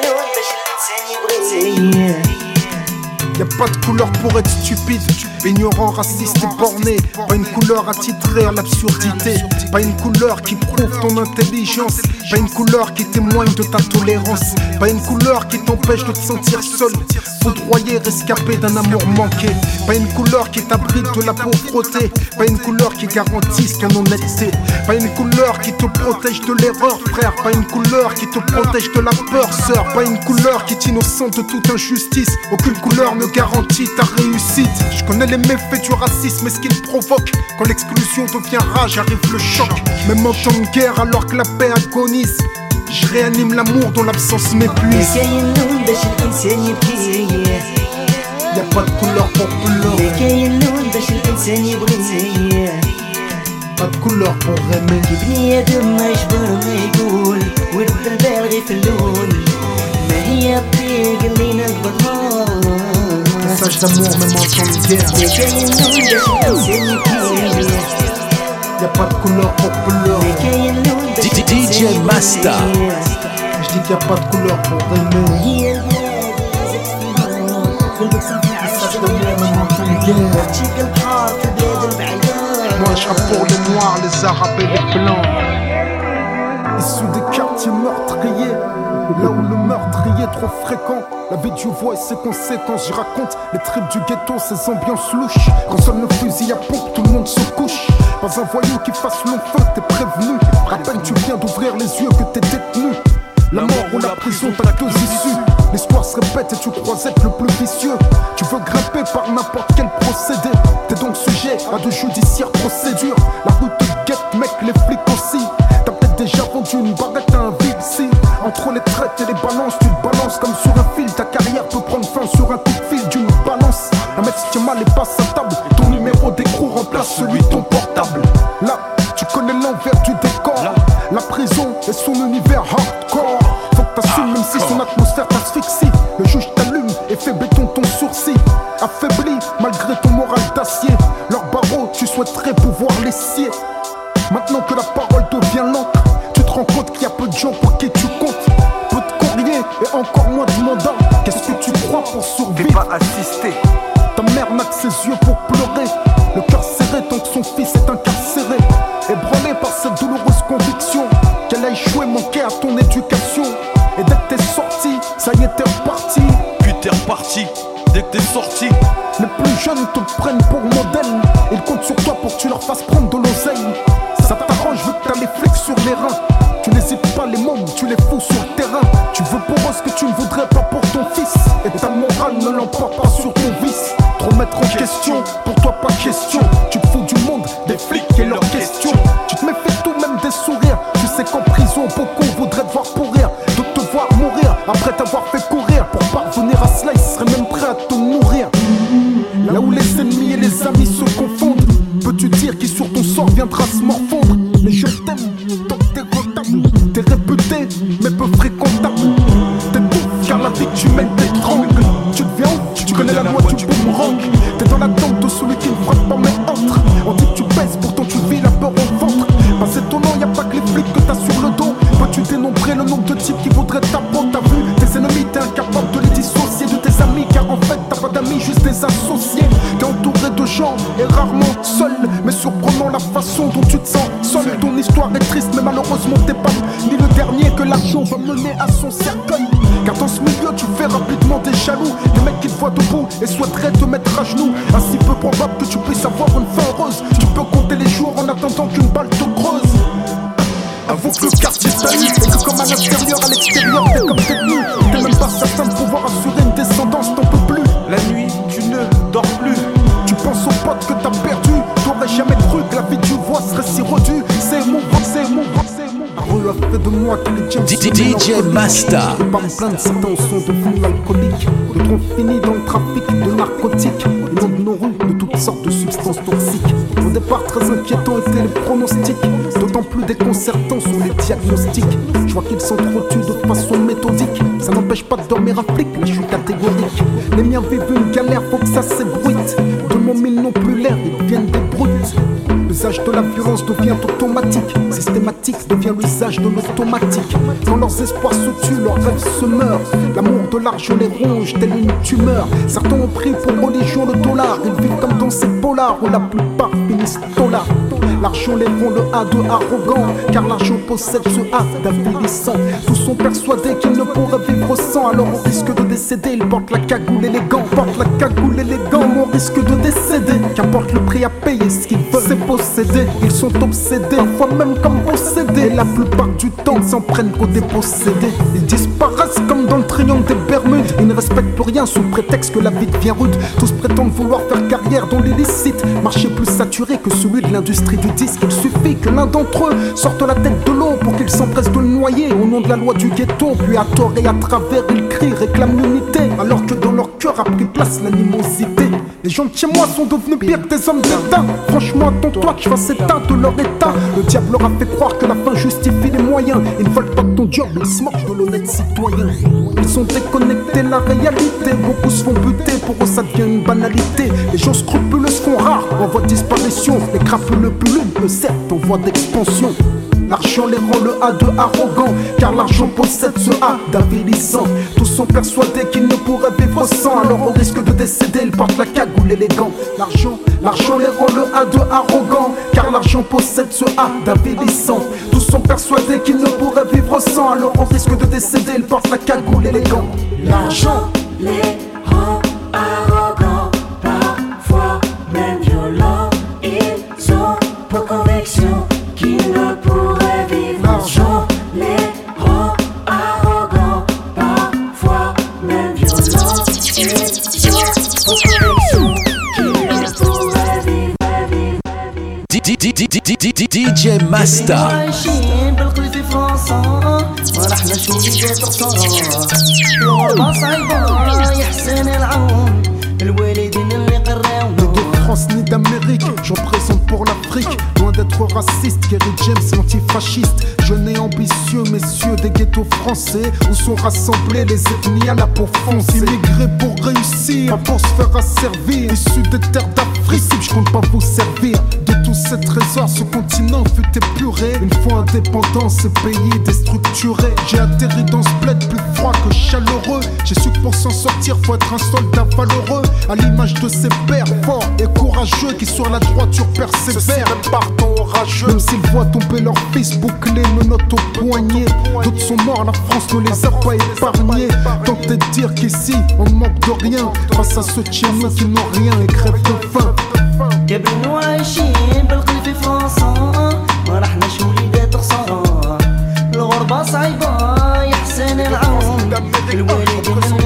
Y'a pas de couleur pour être stupide, ignorant, raciste et borné. Pas une couleur attitrée à l'absurdité. Pas une couleur qui prouve ton intelligence. Pas une couleur qui témoigne de ta tolérance. Pas une couleur qui t'empêche de te sentir seul, foudroyé, rescapé d'un amour manqué. Pas une couleur qui t'abrite de la pauvreté. Pas une couleur qui garantisse ton honnêteté. Pas une couleur qui te protège de l'erreur, frère. Pas une couleur qui te protège de la peur, sœur. Pas une couleur qui t'innocente de toute injustice. Aucune couleur ne garantit ta réussite. Je connais les méfaits du racisme et ce qu'il provoque. Quand l'exclusion devient rage, arrive le choc. Même en temps de guerre, alors que la paix agonise, je réanime l'amour dont l'absence m'épuise. Y'a pas de couleur pour pleurer. باش الإنسان يبغي pas de couleur pour aimer. كي بني آدم ما يجبر ما يقول ورد البالغ في اللون ما هي الطريق اللي نقبضها Message d'amour même en temps de guerre. باش كاين لون باش الإنسان يبغي Y'a pas de couleur pour pleurer. كاين لون باش DJ Masta. Je dis qu'il y a pas de couleur pour aimer. هي البلاد قلبك صافي Message d'amour même en temps de guerre. عرفتيك البحر في البلاد البعيدة Moi je rappe pour les noirs, les arabes et les blancs. Issus des quartiers meurtriers, là où le meurtrier est trop fréquent. La vie du voix et ses conséquences, je raconte les tripes du ghetto, ces ambiances louches. Quand sonne le fusil à pompe, tout le monde se couche. Pas un voyou qui fasse long feu, t'es prévenu. À peine tu viens d'ouvrir les yeux que t'es détenu. La mort ou la prison, t'as deux issues. L'histoire se répète et tu crois être le plus vicieux. Tu veux grimper par n'importe quel procédé. T'es donc sujet à de judiciaires procédures. La rue te guette, mec, les flics aussi. T'as peut-être déjà vendu une baguette à un ici. Entre les traites et les balances, tu te balances comme sur un fil. Ta carrière peut prendre fin sur un coup de fil d'une balance. Un mec se tient mal et passe à table. Ton numéro d'écrou remplace celui de ton portable. Là, tu connais l'envers du décor. La prison et son univers hardcore. Faut que t'assumes même si son atmosphère t'asphyxie. Le juge t'allume et fait béton ton sourcil. Affaibli malgré ton moral d'acier. Leurs barreaux, tu souhaiterais pouvoir les scier. Maintenant que la parole devient lente, tu te rends compte qu'il y a peu de gens pour qui tu comptes. Peu de courrier et encore moins de mandat. Qu'est-ce que tu crois pour survivre? T'es pas assisté. Ta mère n'a que ses yeux pour pleurer. Le cœur serré tant que son fils est incarcéré. Ébranlé par cette douloureuse conviction qu'elle a échoué, manqué à ton éducation. Et dès que t'es sorti, ça y est t'es reparti. Puis t'es reparti dès que t'es sorti. Les plus jeunes te prennent pour modèle. Ils comptent sur toi pour que tu leur fasses prendre de l'oseille. Ça t'arrange vu que t'as les flics sur les reins. Tu n'hésites pas les mômes, tu les fous sur le terrain. Tu veux pour eux ce que tu ne voudrais pas pour ton fils. Et ta morale ne l'emporte pas sur ton vice. Trop mettre en question, pour toi pas question. Tu te fous du monde, des flics et leurs questions. Tu te méfies tout, même des sourires. Tu sais qu'en prison, beaucoup voudraient te voir pourrir. De te voir mourir, après t'avoir fait courir. Pour parvenir à cela, ils seraient même prêts à te nourrir. Là où les ennemis et les amis se confondent, peux-tu dire qui sur ton sort viendra se morfondre? Mais je t'aime, tant que t'es rentable. T'es réputé, mais peu fréquentable. T'étouffes car la vie que tu mènes t'étrangle. Tu deviens ouf, tu connais la loi du boomerang. T'es dans l'attente de celui qui ne frappe pas mais entre. On dit que tu pèses, pourtant tu vis la peur au ventre. Pas étonnant, y'a pas que les flics que t'as sur le dos. Peux-tu dénombrer le nombre de types qui voudraient ta peau? T'as vu tes ennemis, t'es incapable de les dissocier de tes amis. Car en fait t'as pas d'amis, juste des associés. T'es entouré de gens et rarement seul. Mais surprenant la façon dont tu te sens seul. Ton histoire est triste mais malheureusement t'es pas ni le dernier que l'argent va mener à son cercueil. Car dans ce milieu tu fais rapidement des jaloux. Des mecs qui te voient debout et souhaiteraient te mettre à genoux. Ainsi peu probable que tu puisses avoir une fin heureuse. Tu peux compter les jours en attendant qu'une balle te creuse. Avoue que le quartier t'allie et que comme à l'intérieur, à l'extérieur t'es comme détenu. T'es même pas certain de pouvoir assurer une descendance, t'en peux plus. La nuit, tu ne dors plus. Tu penses aux potes que t'as perdu. T'aurais jamais cru que la vie tu vois serait si redue. C'est émouvant, c'est émouvant, c'est émouvant. La rue a fait de moi tous les James DJ Masta. Je vais pas me plaindre, certains sont devenus alcooliques. D'autres ont fini dans le trafic de narcotiques. Ils ont de nos rues de toutes sortes de substances toxiques. Au départ très inquiétants étaient les pronostics. D'autant plus déconcertants sont les diagnostics. Je vois qu'ils s'entretuent de façon méthodique. Ça n'empêche pas de dormir un flic, mais je suis catégorique. Les miens vivent une galère, faut que ça s'ébruite. De mon mille n'ont plus l'air, ils deviennent des brutes. L'usage de la violence devient automatique. Systématique devient l'usage de l'automatique. Quand leurs espoirs se tuent, leurs rêves se meurent. L'amour de l'argent les ronge, telle une tumeur. Certains ont pris pour religion le dollar. Ils vivent comme dans ces polars où la plupart finissent dollars. L'argent les rend le A de arrogant, car l'argent possède ce A d'avilissant. Tous sont persuadés qu'ils ne pourraient vivre sans. Alors au risque de décéder, ils portent la cagoule et les gants. Portent la cagoule et les gants, au risque de décéder. Qu'importe le prix à payer, ce qu'ils veulent c'est posséder. Ils sont obsédés, parfois même comme possédés. La plupart du temps, ils s'en prennent qu'aux dépossédés. Ils disparaissent comme dans le triangle des Bermudes. Ils ne respectent plus rien sous prétexte que la vie devient rude. Tous prétendent vouloir faire carrière dans l'illicite. Marché plus saturé que celui de l'industrie du disque. Il suffit que l'un d'entre eux sorte la tête de l'eau pour qu'ils s'empressent de le noyer au nom de la loi du ghetto. Puis à tort et à travers ils crient, réclament l'unité, alors que dans leur cœur a pris place l'animosité. Les gens de chez moi sont devenus pires que des hommes d'État. Franchement, attends-toi que je fasse état de leur état. Le diable leur a fait croire que la fin justifie les moyens. Ils ne veulent pas de ton job, ils se moquent de l'honnête citoyen. Ils ont déconnecté la réalité. Beaucoup se font buter, pour eux ça devient une banalité. Les gens scrupuleux se font rares, en voie de disparition. Les crapuleux pullulent, certes en voie d'expansion. L'argent les rend le A2 arrogant, car l'argent possède ce A d'avilissant. Tous sont persuadés qu'ils ne pourraient vivre sans, alors au risque de décéder, ils portent la cagoule et les gants. L'argent les rend le A2 arrogant, car l'argent possède ce A d'avilissant. Tous sont persuadés qu'ils ne pourraient vivre sans, alors au risque de décéder, ils portent la cagoule et les gants. L'argent les rend arrogants, parfois même violents. Ils ont pour conviction qu'ils ne pourraient vivre. L'argent les rend arrogants, parfois même violents. Ils ont pour conviction qu'ils ne pourraient vivre. DJ Masta. عايشين بالقلب في فرنسا ما راح نشوف بيت خسارة الغربة صعيبة يحسن العون الوالدين اللي قراونا de France ni d'Amérique, je représente pour l'Afrique. Loin d'être raciste, Kerry James l'antifasciste. Jeune et ambitieux, messieurs des ghettos français, où sont rassemblés les ethnies à la peau foncée. Immigrés pour réussir, pas pour se faire asservir. Issus des terres d'Afrique, je compte pas vous servir. De tous ces trésors, ce continent fut épuré. Une fois indépendant, ce pays déstructuré. J'ai atterri dans ce bled plus froid que chaleureux. J'ai su que pour s'en sortir, faut être un soldat valeureux. À l'image de ces pères forts et courageux qui sur la droiture persévèrent. Pardon orageux, même s'ils voient tomber leur fils bouclé, menottes au poignet. D'autres sont morts, la France ne les a pas épargnés. Tentez de dire qu'ici on manque de rien face à ceux de chez nous qui n'ont rien et crèvent de faim. كابرين وعايشين بالقلب في فرنسا ما راح نشوف وليدات خسارة الغربة صعيبة يحسن العون الوالدين اللي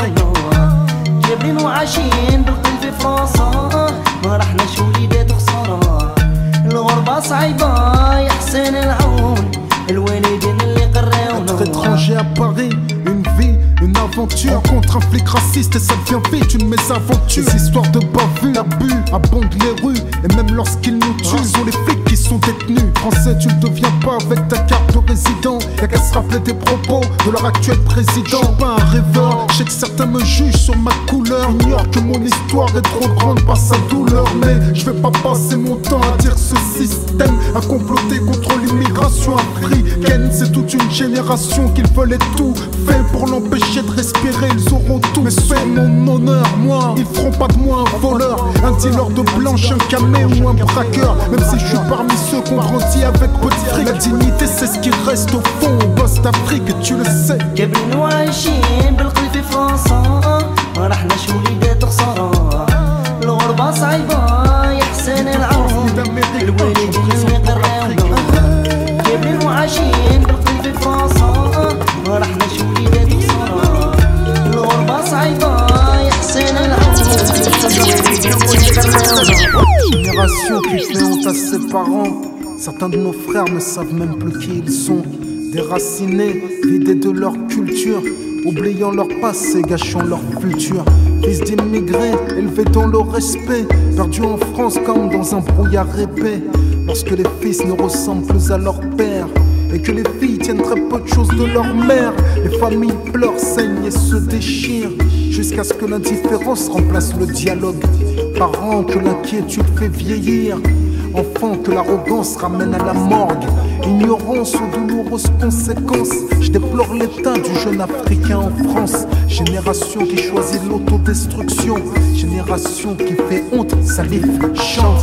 قراونا كابرين وعايشين بالقلب في فرنسا ما راح نشوف وليدات خسارة الغربة صعيبة يحسن العون الوالدين اللي قراونا. Être étranger à Paris, une vie, une aventure contre un flic raciste et ça devient vite une mésaventure. Ces histoires de bavures, d'abus abondent les rues et même lorsqu'ils nous tuent, ils ont les flics qui sont détenus. Français, tu ne deviens pas avec ta carte de résident. Y'a qu'à se rappeler des propos de leur actuel président. Je suis pas un rêveur, je sais que certains me jugent sur ma couleur. Ignore que mon histoire est trop grande par sa douleur. Mais je vais pas passer mon temps à dire ce système a comploté contre l'immigration africaine. C'est toute une génération qu'ils veulent tout fait pour l'empêcher de respirer. Ils auront tout fait mon honneur, moi. Ils feront pas de moi un voleur, un dealer de blanche, un camé ou un braqueur. Même si je suis parmi ceux qui ont grandi avec peu de fric, la dignité c'est ce qui reste au fond. On bosse d'Afrique et tu le sais. كابرين وعايشين بالقلب في فرنسا ما راح نشوف وليدات خسارة الغربة صعيبة يحسن العون الوالدين اللي قراونا كابرين وعايشين بالقلب في فرنسا ما راح نشوف وليدات خسارة الغربة صعيبة يحسن العون الوالدين اللي قراونا. Génération qui fait honte à ses parents. Certains de nos frères ne savent même plus qui ils sont. Déracinés, vidés de leur culture, oubliant leur passé, gâchant leur futur. Fils d'immigrés, élevés dans le respect, perdus en France comme dans un brouillard épais. Lorsque les fils ne ressemblent plus à leur père et que les filles tiennent très peu de choses de leur mère, les familles pleurent, saignent et se déchirent jusqu'à ce que l'indifférence remplace le dialogue. Parents que l'inquiétude fait vieillir, enfants que l'arrogance ramène à la morgue, ignorance aux douloureuses conséquences. Je déplore l'état du jeune Africain en France. Génération qui choisit l'autodestruction, génération qui fait honte, salif, chante.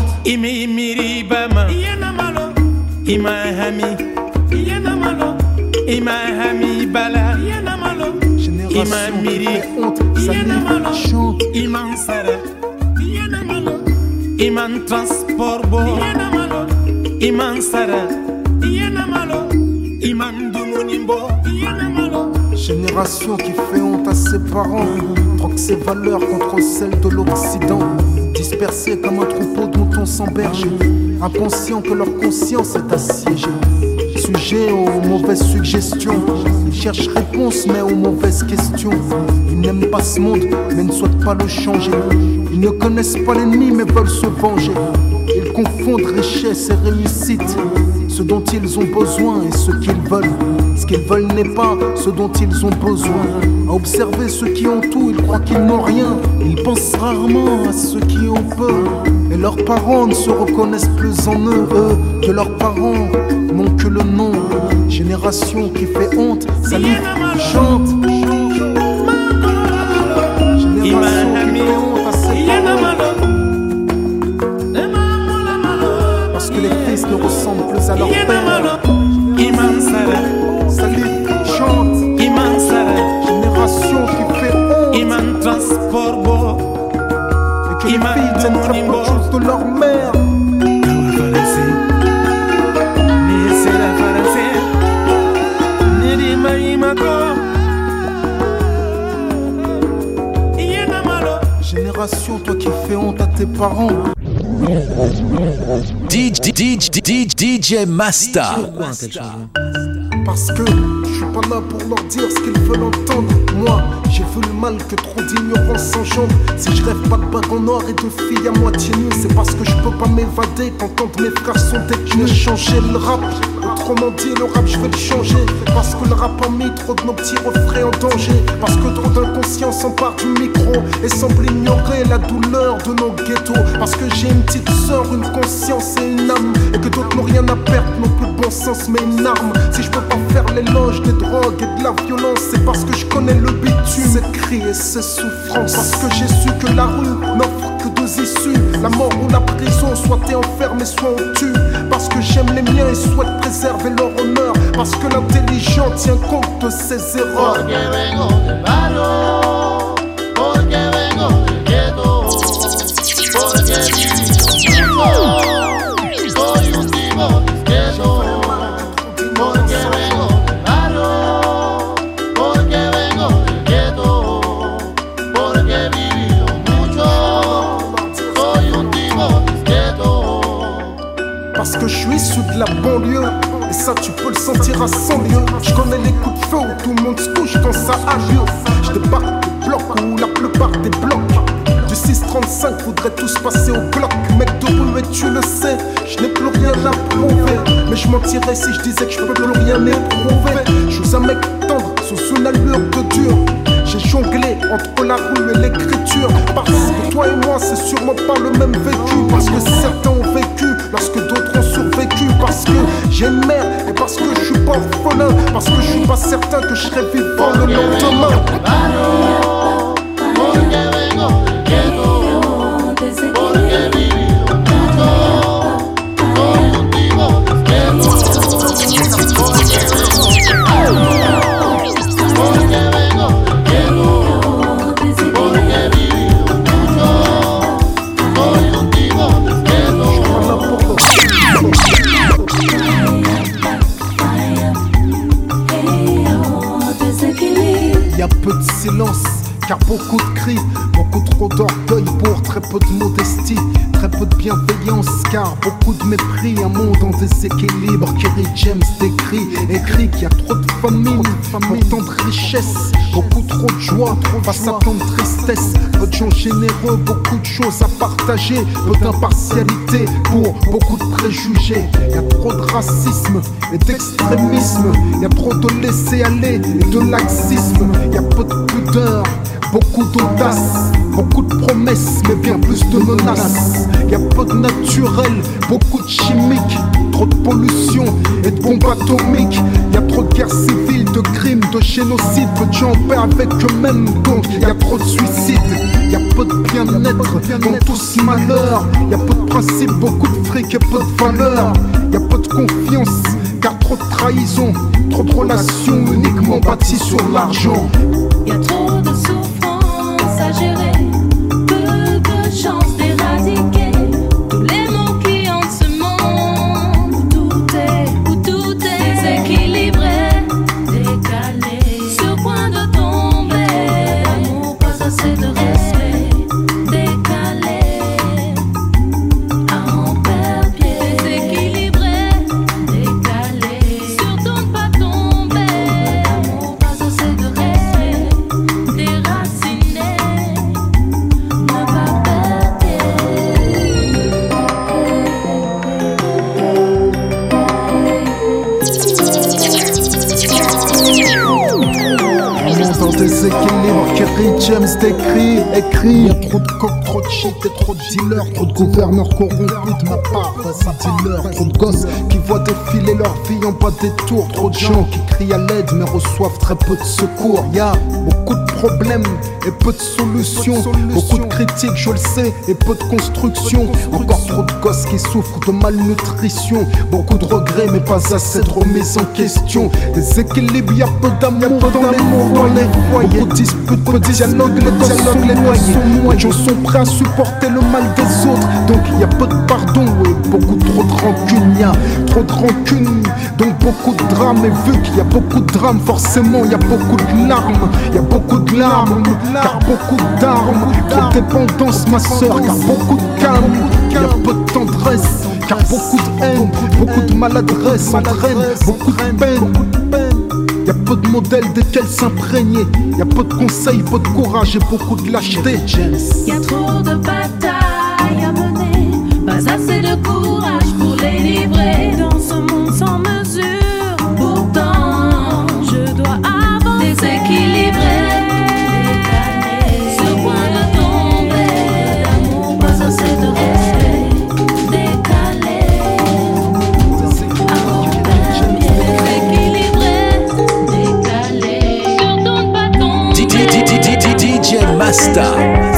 Génération qui fait honte, salif, chante. Iman transport bo Iman sara Iman dumunimbo Génération qui fait honte à ses parents, troque ses valeurs contre celles de l'Occident. Dispersés comme un troupeau de moutons sans berger, inconscients que leur conscience est assiégée. sujets aux mauvaises suggestions. Ils cherchent réponse mais aux mauvaises questions. Ils n'aiment pas ce monde mais ne souhaitent pas le changer. Ils ne connaissent pas l'ennemi mais veulent se venger. Ils confondent richesse et réussite. Ce dont ils ont besoin et ce qu'ils veulent. Ce qu'ils veulent n'est pas ce dont ils ont besoin. À observer ceux qui ont tout, ils croient qu'ils n'ont rien. Ils pensent rarement à ceux qui ont peu. Et leurs parents ne se reconnaissent plus en eux, que leurs parents n'ont que le nom. Génération qui fait honte, salue, chante. Génération qui fait honte à ses parents. Parce que les fils ne ressemblent plus à leur père. Salut, chante. Génération qui fait honte. Et que les filles tiennent très peu de choses de leur mère. Génération, toi qui fais honte à tes parents. DJ Masta. Pourquoi un tel changement? Parce que je suis pas là pour leur dire ce qu'ils veulent entendre. Moi, j'ai vu le mal que trop d'ignorance engendre. Si je rêve pas de bague en noir et de filles à moitié nues, c'est parce que je peux pas m'évader quand tant de mes frères sont détenus. Changer le rap, autrement dit le rap je vais le changer. Parce que le rap a mis trop de nos petits refrains en danger. Parce que trop d'inconscients s'emparent du micro et semblent ignorer la douleur de nos ghettos. Parce que j'ai une petite sœur, une conscience et une âme. Et que d'autres n'ont rien à perdre, n'ont plus de bon sens mais une arme. Si je peux pas faire l'éloge des drogues et de la violence, c'est parce que je connais le bitume, ces cris et ces souffrances. Parce que j'ai su que la rue n'offre que deux issues, la mort ou la prison. Soit t'es enfermé, soit on tue. Parce que j'aime les miens et souhaite préserver leur honneur. Parce que l'intelligent tient compte de ses erreurs. Parce que je suis issu de la banlieue. Et ça tu peux le sentir à 100 lieues. Je connais les coups de feu où tout le monde se couche quand ça a lieu. Je débarque des blocs où la plupart des blocs du 635 voudraient tous passer au bloc. Mec de rue et tu le sais, je n'ai plus rien à prouver. Mais je mentirais si je disais que je peux plus rien éprouver. Je suis un mec tendre sous une allure de dur. J'ai jonglé entre la rue et l'écriture. Parce que toi et moi c'est sûrement pas le même vécu. Parce que certains ont vécu lorsque d'autres ont survécu. Parce que j'ai une mère et parce que je suis pas orphelin. Parce que je suis pas certain que je serai vivant le lendemain. Peu de silence, car beaucoup de cris, beaucoup trop d'orgueil pour très peu de modestie, très peu de bienveillance, car beaucoup de mépris. Un monde en déséquilibre, Kerry James écrit qu'il y a trop de famine, tant de richesse, beaucoup trop de joie, face à tant de tristesse, peu de gens généreux, beaucoup de choses à partager, peu d'impartialité pour beaucoup de préjugés. Il y a trop de racisme et d'extrémisme, il y a trop de laisser-aller et de laxisme, il y a peu de pudeur, beaucoup d'audace, beaucoup de promesses, mais bien plus de menaces. Il y a peu de naturel, beaucoup de chimique, trop de pollution et de bombes atomiques. Il y a trop de guerres civiles, de crimes, de génocide, peu de gens en paix avec eux-mêmes, donc il y a trop de suicides. Il y a peu de bien-être dans tout ce malheur. Il y a peu de principes, beaucoup de fric et peu de valeur. Il y a peu de confiance, car trop de trahison, trop de relations uniquement bâties sur l'argent. Y a trop de souffrance à gérer, peu de chance d'éradiquer tous les maux qui hantent ce monde où tout est déséquilibré, décalé, sur point de tomber. L'amour pas assez de respect, décalé, à en perdre pied, déséquilibré, décalé, déséquilibre. Kerry James décrit, écrit. Y'a trop de coques, trop de shit et trop de dealers. Trop de gouverneurs corrompus de ma part. Vas-y, dealer. Trop de gosses qui voient défiler leur vie en bas des tours. Trop de gens qui crient à l'aide mais reçoivent très peu de secours. Y'a beaucoup de problèmes et peu de solutions. Beaucoup de critiques, je le sais, et peu de construction. Encore trop de gosses qui souffrent de malnutrition. Beaucoup de regrets mais pas assez de remise en question. Des équilibres, y'a peu d'amour dans les foyers. Beaucoup de disputes, peu de dialogues, les gosses sont noyés. Les gens sont prêts à supporter le mal des autres. Donc y'a peu de pardon et beaucoup trop de rancune. Y'a trop de rancune, donc beaucoup de drames. Et vu qu'il y a beaucoup de drames, forcément y'a beaucoup de larmes. Y'a beaucoup de larmes, car beaucoup d'armes. Trop de dépendance ma soeur, car beaucoup de calme. Y'a peu de tendresse, car beaucoup de haine. Beaucoup de maladresse entraîne beaucoup de peine. Y'a peu de modèles desquels s'imprégner. Y'a peu de conseils, peu de courage et beaucoup de lâcheté. Y'a trop de batailles à mener, pas assez de courage pour les livrer. Dans ce monde sans mesure, pourtant je dois avancer. Déséquilibré, décalé, sur point de tomber. D'amour, pas assez de respect, décalé. Amour, déséquilibré, décalé, surtout pas tomber. DJ Masta.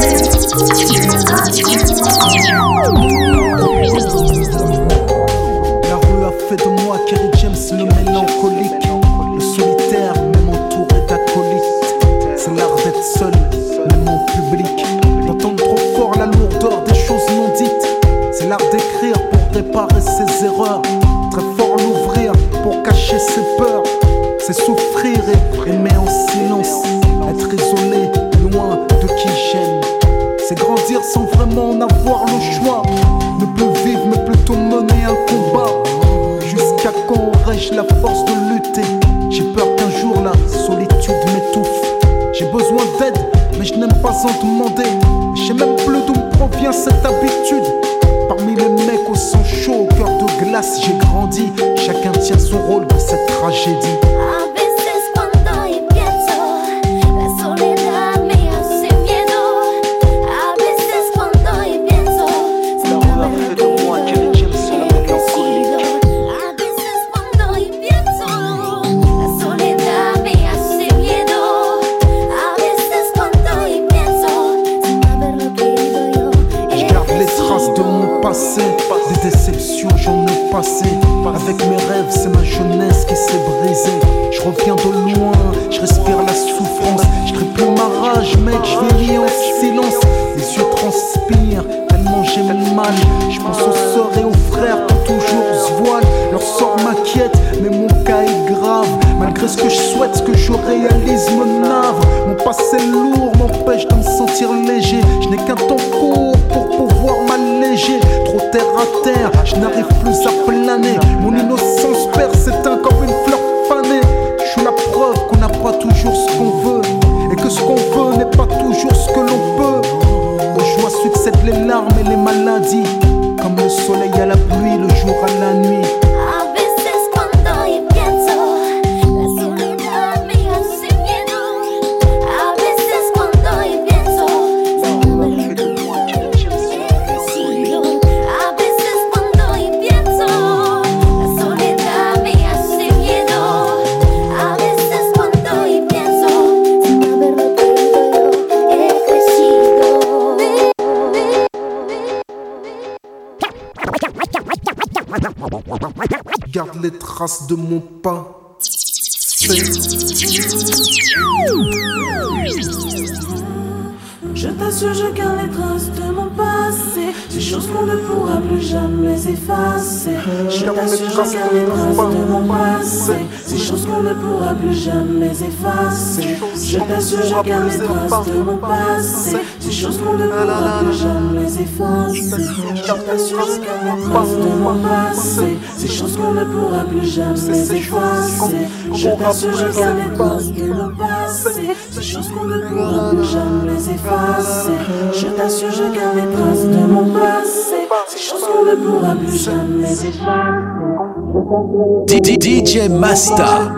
La rue a fait de moi Kerry James le mélancolique. Le solitaire, même entouré d'acolytes. C'est l'art d'être seul, même en public. D'entendre trop fort la lourdeur des choses non dites. C'est l'art d'écrire pour réparer ses erreurs. Très fort l'ouvrir pour cacher ses peurs. C'est souffrir et aimer en silence. Être isolé, loin de qui j'aime. C'est grandir sans vraiment en avoir le choix. Ne plus vivre mais plutôt mener un combat. Jusqu'à quand aurais-je la force de lutter? J'ai peur qu'un jour la solitude m'étouffe. J'ai besoin d'aide mais je n'aime pas en demander. Je sais même plus d'où me provient cette habitude. Parmi les mecs au sang chaud, au cœur de glace, j'ai grandi. Chacun tient son rôle dans cette tragédie. A veces cuando y pienso, la soledad me hace miedo. A veces cuando y pienso, sin haber querido, he crecido. A veces cuando y pienso, la soledad me hace miedo. A veces cuando y pienso, sin haberlo querido yo, he Je garde les traces de mon passé. Des déceptions j'en ai passé. Avec mes rêves c'est ma jeunesse qui s'est brisée. Je reviens de loin, je respire la souffrance. Je crie plus ma rage mec, je vieillis en silence. Les yeux transpirent tellement j'ai mal. Je pense aux sœurs et aux frères qui toujours se voilent. Leur sort m'inquiète mais mon cas est grave. Malgré ce que je souhaite, ce que je réalise me navre. Mon passé lourd m'empêche de me sentir léger. Je n'ai qu'un temps court pour pouvoir m'alléger. Trop terre à terre, je n'arrive plus à planer. Mon innocence perd, s'éteint comme une fleur fanée. Je suis la preuve qu'on n'a pas toujours ce qu'on veut. Et que ce qu'on veut n'est pas toujours ce que l'on peut. Aux joies succèdent les larmes et les maladies. Comme le soleil à la pluie, le jour à la nuit. A veces cuando y pienso, la soledad me hace miedo. A veces cuando y pienso, sin haberlo querido, he crecido. A veces cuando y pienso, la soledad me hace miedo. A veces cuando y pienso, sin haberlo querido, he crecido. Garde les traces de mon pas. Je t'assure, je garde les traces de mon passé. Ces choses qu'on ne pourra plus jamais effacer. Je t'assure, je garde les traces de mon passé. Ces choses qu'on ne pourra plus jamais effacer. Je t'assure, je garde les traces de mon passé. Ces choses qu'on ne pourra plus jamais effacer. Je t'assure, je garde les traces de mon passé. Ces choses qu'on ne pourra plus jamais effacer. Je t'assure, je garde les traces de mon passé. Ces choses qu'on ne pourra plus jamais effacer. Je t'assure, je garde les traces de mon passé. Ces choses qu'on ne pourra plus jamais effacer. DJ Masta.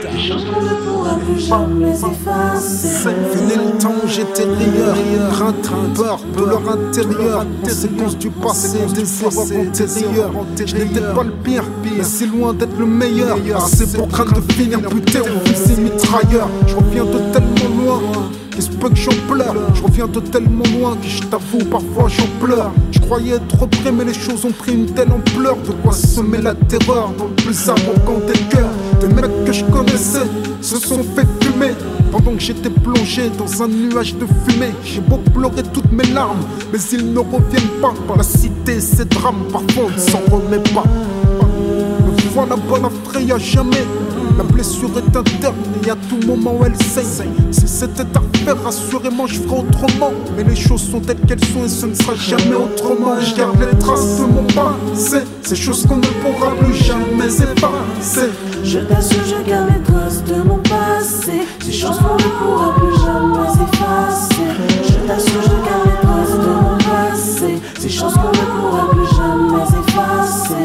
Fini le temps où j'étais rieur, crainte, peur de leur intérieur, conséquence du passé, des erreurs antérieures. Je n'étais pas le pire, mais si loin d'être le meilleur. C'est pour craindre de finir buté au fusil mitrailleur. Je reviens de tellement loin, qu'il se peut que j'en pleure. Je reviens de tellement loin que je t'avoue parfois j'en pleure. Je croyais être prêt mais les choses ont pris une telle ampleur. De quoi semer la terreur dans le plus arrogant des cœurs. Des mecs que je connaissais se sont fait fumer pendant que j'étais plongé dans un nuage de fumée. J'ai beau pleurer toutes mes larmes, mais ils ne reviennent pas. La cité, ces drames, parfois on ne s'en remet pas. Me voilà bonne à jamais. La blessure est interne et à tout moment elle saigne. Si c'était à refaire, assurément je ferais autrement. Mais les choses sont telles qu'elles sont et ce ne sera jamais autrement. Je garde les traces de mon passé, ces choses qu'on ne pourra plus jamais effacer. Je t'assure, je garde les traces de mon passé, ces choses qu'on ne pourra plus jamais effacer. Je t'assure, je garde les traces de mon passé, ces choses qu'on ne pourra plus jamais effacer.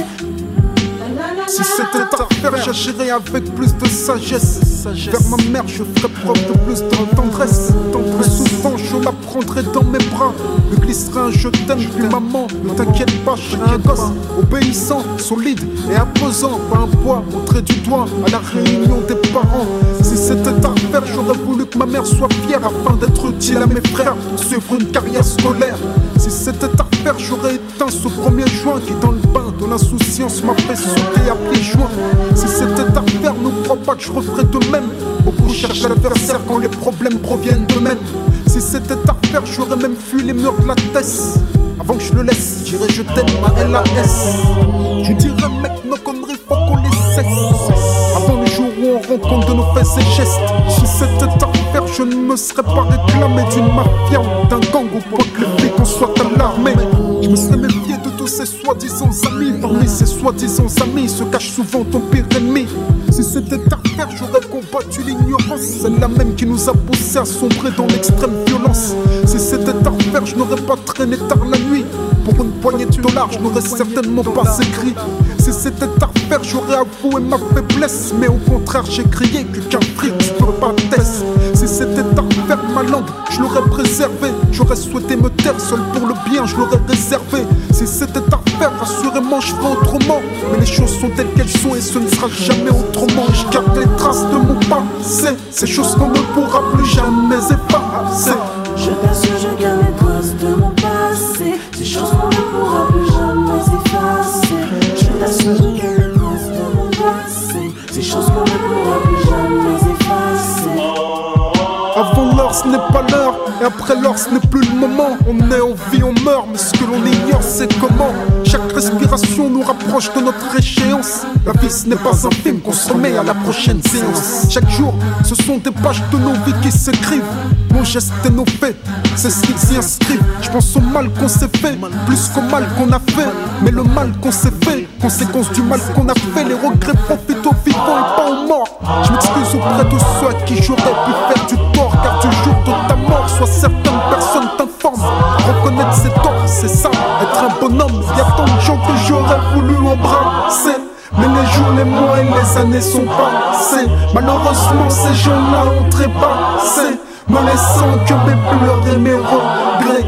Si c'était à refaire, j'agirais avec plus de sagesse. Vers ma mère, je ferais preuve de plus de tendresse. Plus souvent, je la prendrai dans mes bras. Me glisserai un je t'aime, puis maman, ne t'inquiète pas, je suis un gosse obéissant, solide et imposant. Pas un poids au trait du doigt à la réunion des parents. Si c'était à refaire, j'aurais voulu que ma mère soit fière afin d'être utile à mes frères, suivre une carrière scolaire. Si c'était à refaire, j'aurais éteint ce premier joint qui dans le bain de l'insouciance m'a fait sauter à pieds joints. Si c'était à refaire, ne crois pas que je referais de même. Beaucoup cherchent l'adversaire quand les problèmes proviennent d'eux-mêmes. Si c'était à refaire, j'aurais même fui les murs de la Tess. Avant que je le laisse, j'irais je t'aime à LAS. Je dirais mec, nos conneries faut qu'on les cesse. Avant le jour où on rend compte de nos faits et gestes. Si c'était à refaire, je ne me serais pas réclamé d'une mafia ou d'un gang au point que les flics en soient alarmés. Je me serais méfié de tous ces soi-disant amis. Parmi ces soi-disant amis se cache souvent ton pire ennemi. Si c'était à refaire, j'aurais combattu l'ignorance, celle-là même qui nous a poussé à sombrer dans l'extrême violence. Si c'était à refaire, je n'aurais pas traîné tard la nuit. Pour une poignée de dollars, je n'aurais certainement pas écrit. Si c'était à refaire, j'aurais avoué ma faiblesse. Mais au contraire, j'ai crié que qu'un fric ne peut pas tester. Si c'était à refaire, ma langue, je l'aurais préservée. J'aurais souhaité me taire, seul pour le bien, je l'aurais réservé. Si c'était à refaire, assurément, je ferais autrement. Mais les choses sont telles qu'elles sont et ce ne sera jamais autrement. Je garde les traces de mon passé, ces choses qu'on ne pourra plus jamais effacer. Je t'assure, je garde les traces de mon passé, ces choses qu'on ne pourra plus jamais effacer. Je t'assure, je garde les traces de mon passé, ces choses qu'on ne pourra plus jamais effacer. Avant l'heure, ce n'est pas l'heure, et après l'heure, ce n'est plus le moment. On est en vie, on meurt, mais ce que l'on ignore, c'est comment. Chaque respiration nous rapproche de notre échéance. La vie, ce n'est pas un film qu'on se remet à la prochaine séance. Chaque jour, ce sont des pages de nos vies qui s'écrivent. Nos gestes et nos faits, c'est ce qu'ils s'y inscrivent. Je pense au mal qu'on s'est fait, plus qu'au mal qu'on a fait. Mais le mal qu'on s'est fait, conséquence du mal qu'on a fait. Les regrets profitent aux vivants et pas aux morts. Je m'excuse auprès de ceux à qui j'aurais pu faire du tort, car du jour de ta mort, soit certaines personnes t'informent. Reconnaître ses torts, c'est ça, être un bonhomme. Y'a tant de gens que j'aurais voulu embrasser. Mais les jours, les mois et les années sont passés. Malheureusement, ces gens-là ont trépassé, me laissant que mes pleurs et mes regrets.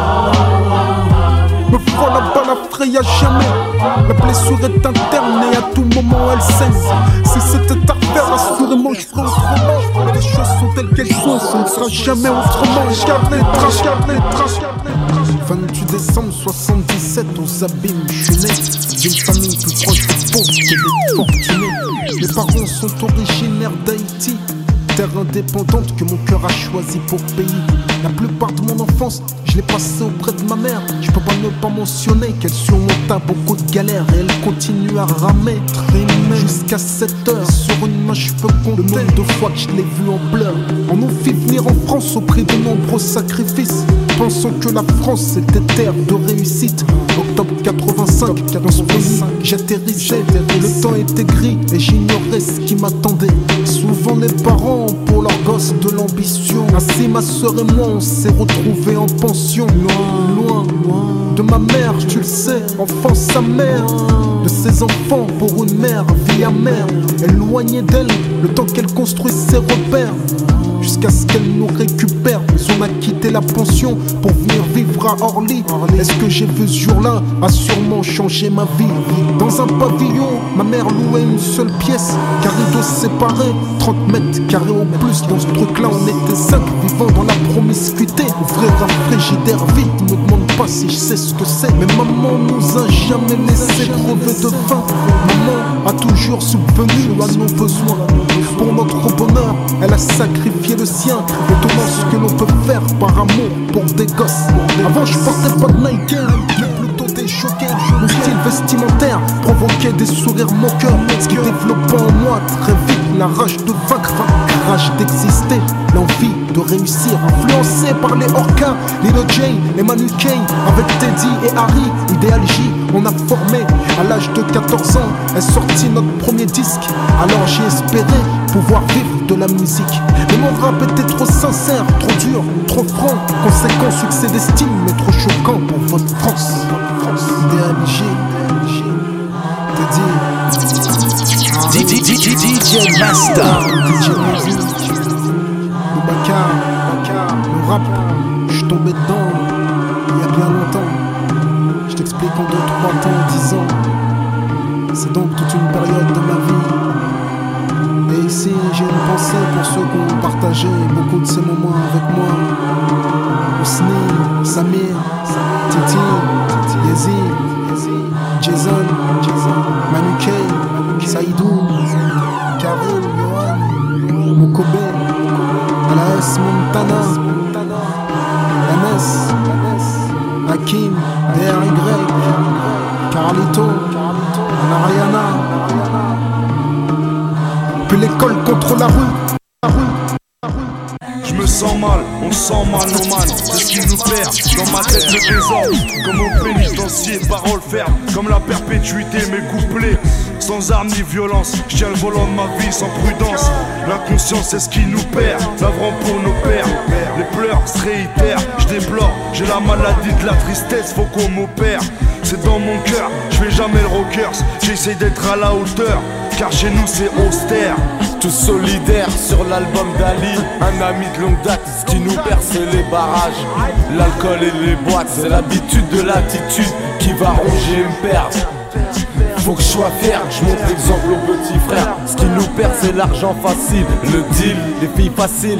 Me voilà pas la fraye à jamais. La blessure est interne et à tout moment elle saigne. Si c'était à refaire, assurément je ferais autrement. Mais les choses sont telles qu'elles sont, ce ne sera jamais autrement. Je garde les traces, garde les traces. 28 décembre 77, aux abîmes, je suis né d'une famille plus proche des pauvres que des fortunés. Mes parents sont originaires d'Haïti, terre indépendante que mon cœur a choisi pour pays. La plupart de mon enfance, je l'ai passée auprès de ma mère. Je peux pas ne pas mentionner qu'elle surmonta beaucoup de galères et elle continue à ramer, traîner jusqu'à 7 heures. Sur une main je peux compter le nombre de fois que je l'ai vue en pleurs. On nous fit venir en France au prix de nombreux sacrifices, pensant que la France était terre de réussite. Octobre 85, dans ce pays j'atterrissais. Le temps était gris et j'ignorais ce qui m'attendait. Souvent les parents ont pour leurs gosses de l'ambition. Ainsi ma soeur et moi on s'est retrouvés en pension. Loin, loin de ma mère, tu le sais, enfant sa mère. de ses enfants pour une mère, vie amère, éloignée d'elle, le temps qu'elle construit ses repères. Jusqu'à ce qu'elle nous récupère. Mais on a quitté la pension pour venir vivre à Orly. Est-ce que j'ai vu ce jour-là a sûrement changé ma vie. Dans un pavillon, ma mère louait une seule pièce, car rideaux séparés, 30 mètres carrés au plus. Dans ce truc-là, on était 5 vivant dans la promiscuité. Ouvrir un frigidaire vite, me demande pas si je sais ce que c'est. Mais maman nous a jamais laissé crever de faim. Maman a toujours subvenu à nos besoins. Pour notre bonheur, elle a sacrifié le sien. Étonnant ce que l'on peut faire par amour pour des gosses. Avant je portais pas de Nike, mais plutôt des jokers. Mon style vestimentaire provoquait des sourires moqueurs, ce qui développait en moi très vite la rage de vaincre, la rage d'exister, l'envie de réussir. Influencé par les Orca, Lil J et Manu Kane, avec Teddy et Harry, Idéal J, on a formé. À l'âge de 14 ans est sorti notre premier disque. Alors j'ai espéré pouvoir vivre de la musique. Mais mon rap était trop sincère, trop dur, trop franc. Conséquent, succès d'estime, mais trop choquant pour votre France. Idéal J, Teddy, DJ Master, DJ Mazi, le Bakar, le rap, je suis tombé dedans il y a bien longtemps. Je t'explique en 2, 3 temps, 10 ans. C'est donc toute une période de ma vie. Et ici j'ai une pensée pour ceux qui ont partagé beaucoup de ces moments avec moi. Ousni, Samir, Titi, Yezi, Jason, Manu Kay, Saïdou, Karim, Yohan, Mokobe, Alaes Montana, MS, Hakim, DRY, Carlito, Anariana. Puis l'école contre la rue. Je me sens mal, on sent mal nos man. C'est ce qui nous perd, dans ma tête le désordre. Comme au pénitencier, paroles fermes, comme la perpétuité, mes couplets. Sans armes ni violence, je tiens le volant de ma vie sans prudence. L'inconscience c'est ce qui nous perd, l'avrant pour nos pères. Les pleurs se réitèrent, je déplore. J'ai la maladie de la tristesse, faut qu'on m'opère. C'est dans mon cœur, je fais jamais le rockers. J'essaie d'être à la hauteur, car chez nous c'est austère. Tous solidaires sur l'album d'Ali, un ami de longue date. Ce qui nous perd c'est les barrages, l'alcool et les boîtes. C'est l'habitude de l'attitude qui va ronger et me perdre. Faut que je sois fier, je montre l'exemple aux petits frères. Ce qui nous perd c'est l'argent facile, le deal, les filles faciles.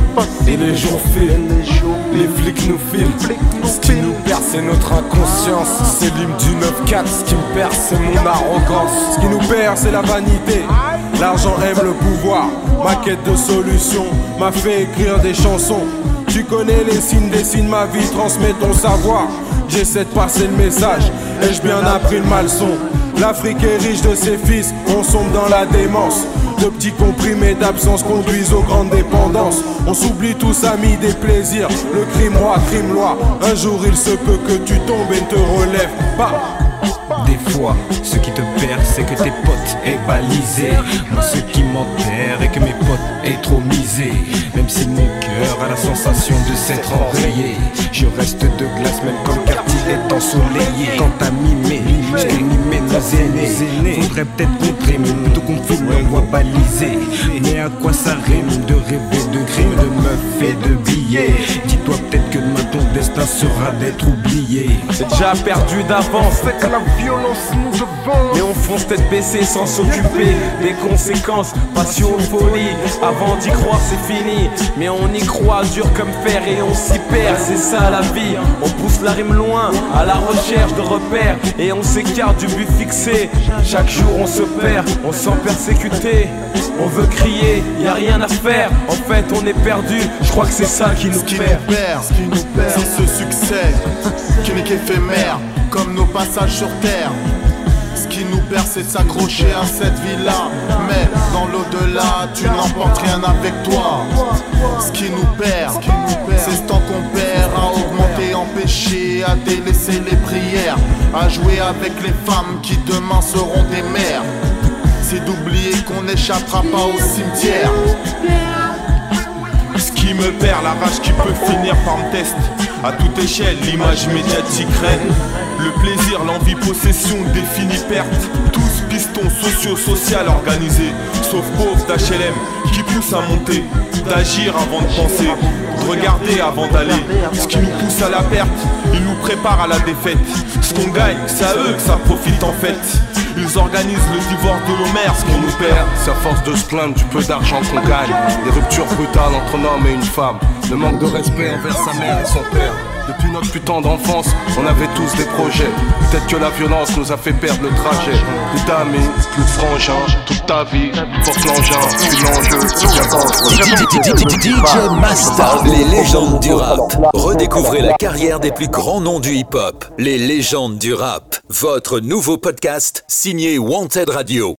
Et les jours filent, les flics nous filent. Ce qui nous perd c'est notre inconscience, c'est l'hymne du 9-4. Ce qui me perd c'est mon arrogance. Ce qui nous perd c'est la vanité, l'argent aime le pouvoir. Ma quête de solution m'a fait écrire des chansons. Tu connais les signes, dessine ma vie, transmets ton savoir. J'essaie de passer le message, ai-je bien appris le malson? L'Afrique est riche de ses fils, on sombre dans la démence. De petits comprimés d'absence conduisent aux grandes dépendances. On s'oublie tous amis des plaisirs, le crime roi, crime loi. Un jour il se peut que tu tombes et ne te relèves pas. Des fois, ce qui te perd, c'est que tes potes aient balisé. Moi, ce qui m'enterre est que mes potes aient trop misé. Même si mon cœur a la sensation de s'être enrayé, je reste de glace même quand le quartier est ensoleillé. Quand t'as mimé, ce que mimaient nos aînés, faudrait peut-être contrer, mais plutôt qu'on filme on voit balisé. Mais à quoi ça rime de rêver de crimes, de meufs et de billets? Dis-toi peut-être que demain ton destin sera d'être oublié. C'est déjà perdu d'avance, Faites à la violence nous devons. et on fonce tête baissée sans s'occuper des conséquences. Passion, folie, avant d'y croire c'est fini. Mais on y croit dur comme fer et on s'y perd. C'est ça la vie, on pousse la rime loin à la recherche de repères. Et on s'écarte du but fixé. Chaque jour on se perd, on se sent persécuté. On veut crier, y a rien à faire. En fait on est perdu, je crois que c'est ça qui nous perd. Ce qui nous perd, c'est ce succès qui n'est qu'éphémère, comme nos passages sur terre. Ce qui nous perd, c'est de s'accrocher à cette vie-là. Mais dans l'au-delà, tu n'emportes rien avec toi. Ce qui nous perd, c'est ce temps qu'on perd à augmenter, empêcher, à délaisser les prières, à jouer avec les femmes qui demain seront des mères. C'est d'oublier qu'on n'échappera pas au cimetière. Ce qui me perd, la rage qui peut finir par me tester. À toute échelle, l'image médiatique règne. Le plaisir, l'envie, possession, définie perte. Tous pistons sociaux, social organisés. Sauf pauvres d'HLM qui poussent à monter. D'agir avant de penser, de regarder avant d'aller. Ce qui nous pousse à la perte, ils nous préparent à la défaite. Ce qu'on gagne, c'est à eux que ça profite en fait. Ils organisent le divorce de nos mères, ce qu'on nous perd. C'est à force de se plaindre du peu d'argent qu'on gagne. Des ruptures brutales entre un homme et une femme. Le manque de respect envers sa mère et son père. Depuis notre putain d'enfance, on avait tous des projets. Peut-être que la violence nous a fait perdre le trajet. Plus d'amis, plus de frangins, toute ta vie. Porte l'engin, puis l'enjeu, DJ Masta, les légendes du rap. Redécouvrez la carrière des plus grands noms du hip-hop. Les légendes du rap. Votre nouveau podcast signé Wanted Radio.